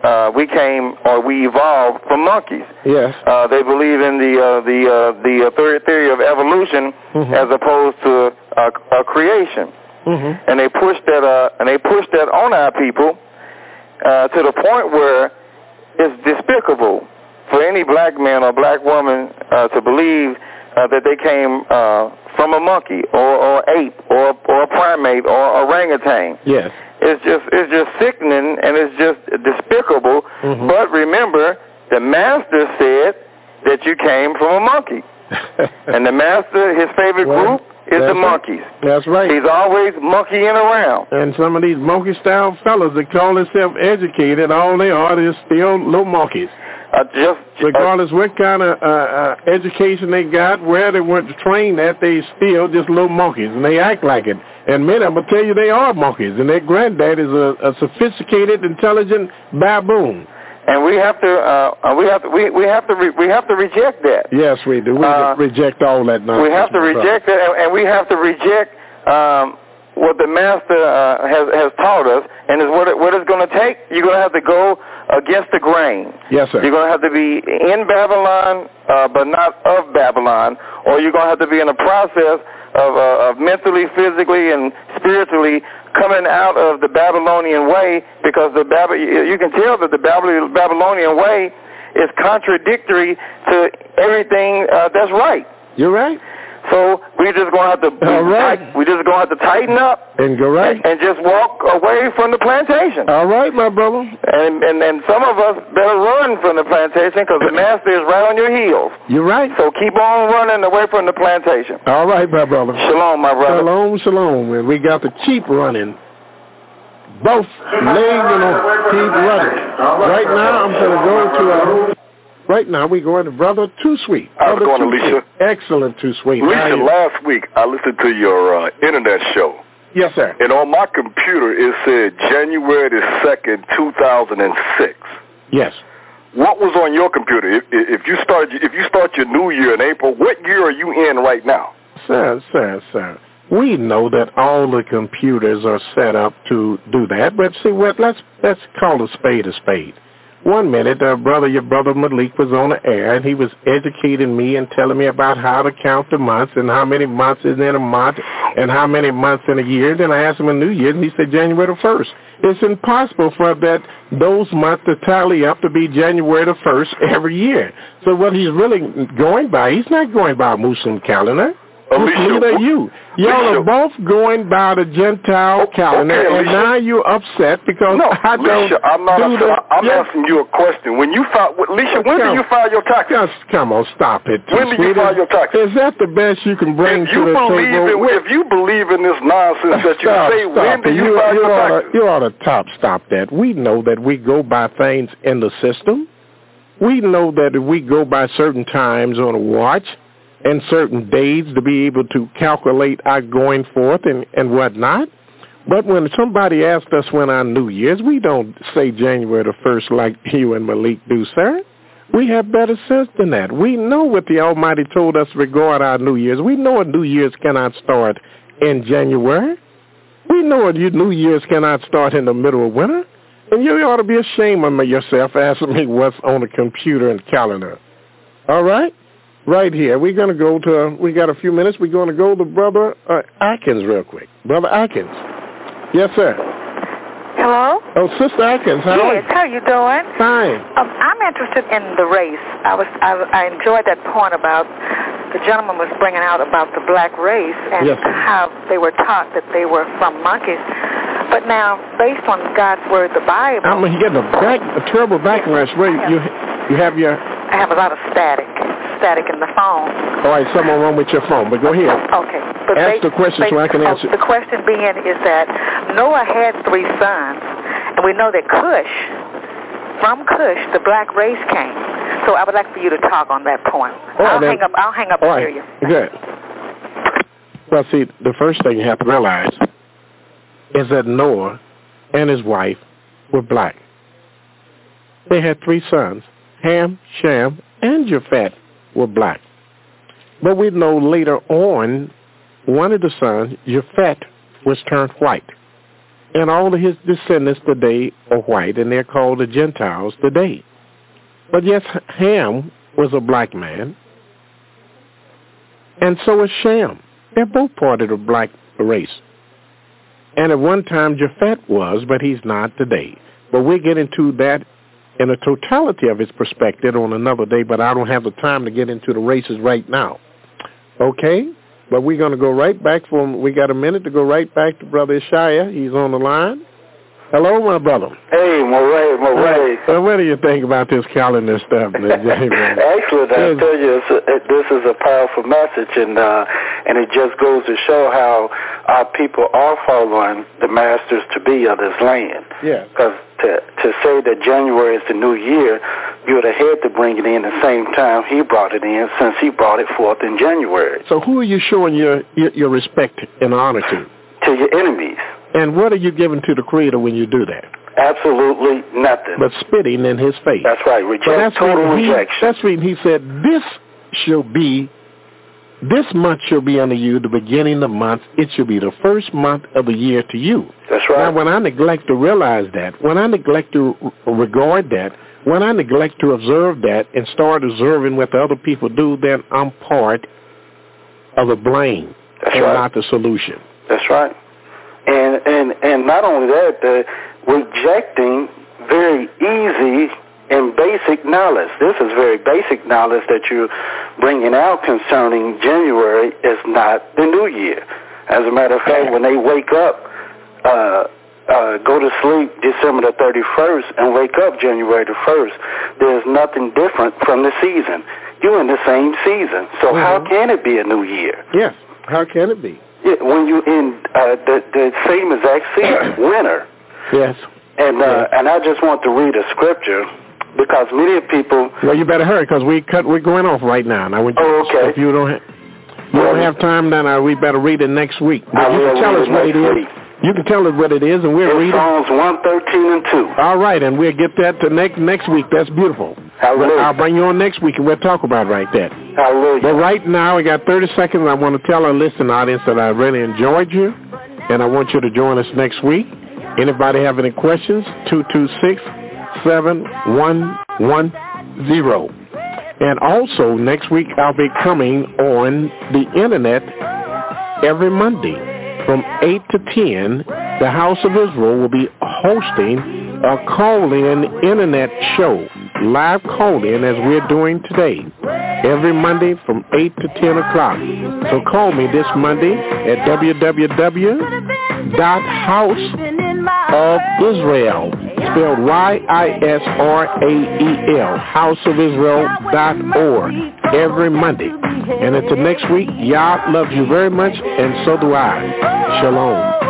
evolved from monkeys. Yes. They believe in the theory of evolution as opposed to creation, and they push that on our people to the point where it's despicable for any black man or black woman to believe that they came from a monkey or ape or a primate or orangutan. Yes. It's just sickening and it's just despicable. But remember, the master said that you came from a monkey. And the master, his favorite group is the monkeys. That's right. He's always monkeying around. And some of these monkey-style fellas that call themselves educated, all they are is still little monkeys. Regardless what kind of education they got, where they went to train at, they still just little monkeys, and they act like it. And many of them will tell you they are monkeys, and their granddad is a sophisticated, intelligent baboon. And we have to reject that. Yes, we do. We reject all that nonsense. We have to reject that, and we have to reject what the master has taught us, and is what it's going to take. You're going to have to go against the grain. Yes, sir. You're going to have to be in Babylon, but not of Babylon, or you're going to have to be in a process of mentally, physically, and spiritually coming out of the Babylonian way, because you can tell that the Babylonian way is contradictory to everything that's right. You're right. So we're just going to have to tighten up and go right and just walk away from the plantation. All right, my brother. And some of us better run from the plantation because the master is right on your heels. You're right. So keep on running away from the plantation. All right, my brother. Shalom, my brother. Shalom, shalom. And we got to keep running. Both legs and keep running. Right now, I'm going to go to Right now, we're going to Brother Too Sweet. I was going to Alicia. Excellent, Too Sweet. Alicia, last week I listened to your internet show. Yes, sir. And on my computer, it said January the 2nd, 2006. Yes. What was on your computer? If you start your new year in April, what year are you in right now? Sir. We know that all the computers are set up to do that, but see what? Let's call a spade a spade. 1 minute, your brother Malik was on the air, and he was educating me and telling me about how to count the months and how many months is in a month and how many months in a year. Then I asked him a New Year, and he said January the 1st. It's impossible for those months to tally up to be January the 1st every year. So what he's really going by, he's not going by a Muslim calendar. Neither you. Y'all are both going by the Gentile calendar, and now you're upset because I don't I'm asking you a question. When you file, Alicia, when do you file your taxes? Just come on, stop it. When do you file your taxes? Is that the best you can bring to the table? If you believe in this nonsense that you say, when do you file your taxes? You ought to stop that. We know that we go by things in the system. We know that we go by certain times on a watch and certain days to be able to calculate our going forth and whatnot. But when somebody asks us when our New Year's, we don't say January the 1st like you and Malik do, sir. We have better sense than that. We know what the Almighty told us regarding our New Year's. We know a New Year's cannot start in January. We know a New Year's cannot start in the middle of winter. And you ought to be ashamed of yourself asking me what's on the computer and calendar. All right? Right here. We're going to go to, we got a few minutes. We're going to go to Brother Atkins real quick. Brother Atkins. Yes, sir. Hello? Oh, Sister Atkins, how are you? Yes, how you doing? Fine. I'm interested in the race. I enjoyed that point about the gentleman was bringing out about the black race and how they were taught that they were from monkeys. But now, based on God's Word, the Bible... I'm getting a terrible backlash. Where you have your... I have a lot of static in the phone. All right, something wrong with your phone, but go ahead. Okay. But ask the question so I can answer. The question being is that Noah had 3 sons, and we know that from Cush, the black race came. So I would like for you to talk on that point. I'll hang up and hear you. Good. Well, see, the first thing you have to realize is that Noah and his wife were black. They had 3 sons. Ham, Shem, and Japheth were black. But we know later on, one of the sons, Japheth, was turned white. And all of his descendants today are white, and they're called the Gentiles today. But yes, Ham was a black man, and so is Shem. They're both part of the black race. And at one time, Japheth was, but he's not today. But we'll get into that in the totality of its perspective on another day, but I don't have the time to get into the races right now. Okay? But we're going to go right back we got a minute to go right back to Brother Ishaya. He's on the line. Hello, my brother. Hey, Moray. What do you think about this calendar stuff? Excellent. I tell you, this is a powerful message, and it just goes to show how our people are following the masters to be of this land. Yeah. Because to say that January is the new year, you would have had to bring it in the same time he brought it in, since he brought it forth in January. So who are you showing your respect and honor to? To your enemies. And what are you giving to the Creator when you do that? Absolutely nothing. But spitting in his face. That's right. Total rejection. That's when he said, this month shall be unto you the beginning of the month. It shall be the first month of the year to you. That's right. Now, when I neglect to realize that, when I neglect to regard that, when I neglect to observe that and start observing what the other people do, then I'm part of the blame not the solution. That's right. And not only that, the rejecting very easy and basic knowledge. This is very basic knowledge that you're bringing out concerning January is not the new year. As a matter of fact, when they wake up, go to sleep December the 31st and wake up January the 1st, there's nothing different from the season. You're in the same season. So how can it be a new year? Yes. How can it be? Yeah, when you in the same exact season, winter. Yes. And I just want to read a scripture because many people. Well, you better hurry because we're going off right now. And I want you okay. If you don't have time, then we better read it next week. But you can tell us what it is. You can tell us what it is, and we'll read it. Psalms 113 and 2. All right, and we'll get that to next week. That's beautiful. Hallelujah. I'll bring you on next week, and we'll talk about right there. Hallelujah. But right now, we got 30 seconds. I want to tell our listening audience that I really enjoyed you, and I want you to join us next week. Anybody have any questions? 226-7110. And also, next week, I'll be coming on the Internet every Monday. From 8 to 10, the House of Israel will be hosting a call-in Internet show, live call-in as we're doing today, every Monday from 8 to 10 o'clock. So call me this Monday at www.houseofisrael, spelled YISRAEL, houseofisrael.org, every Monday. And until next week, Yah loves you very much, and so do I. Shalom.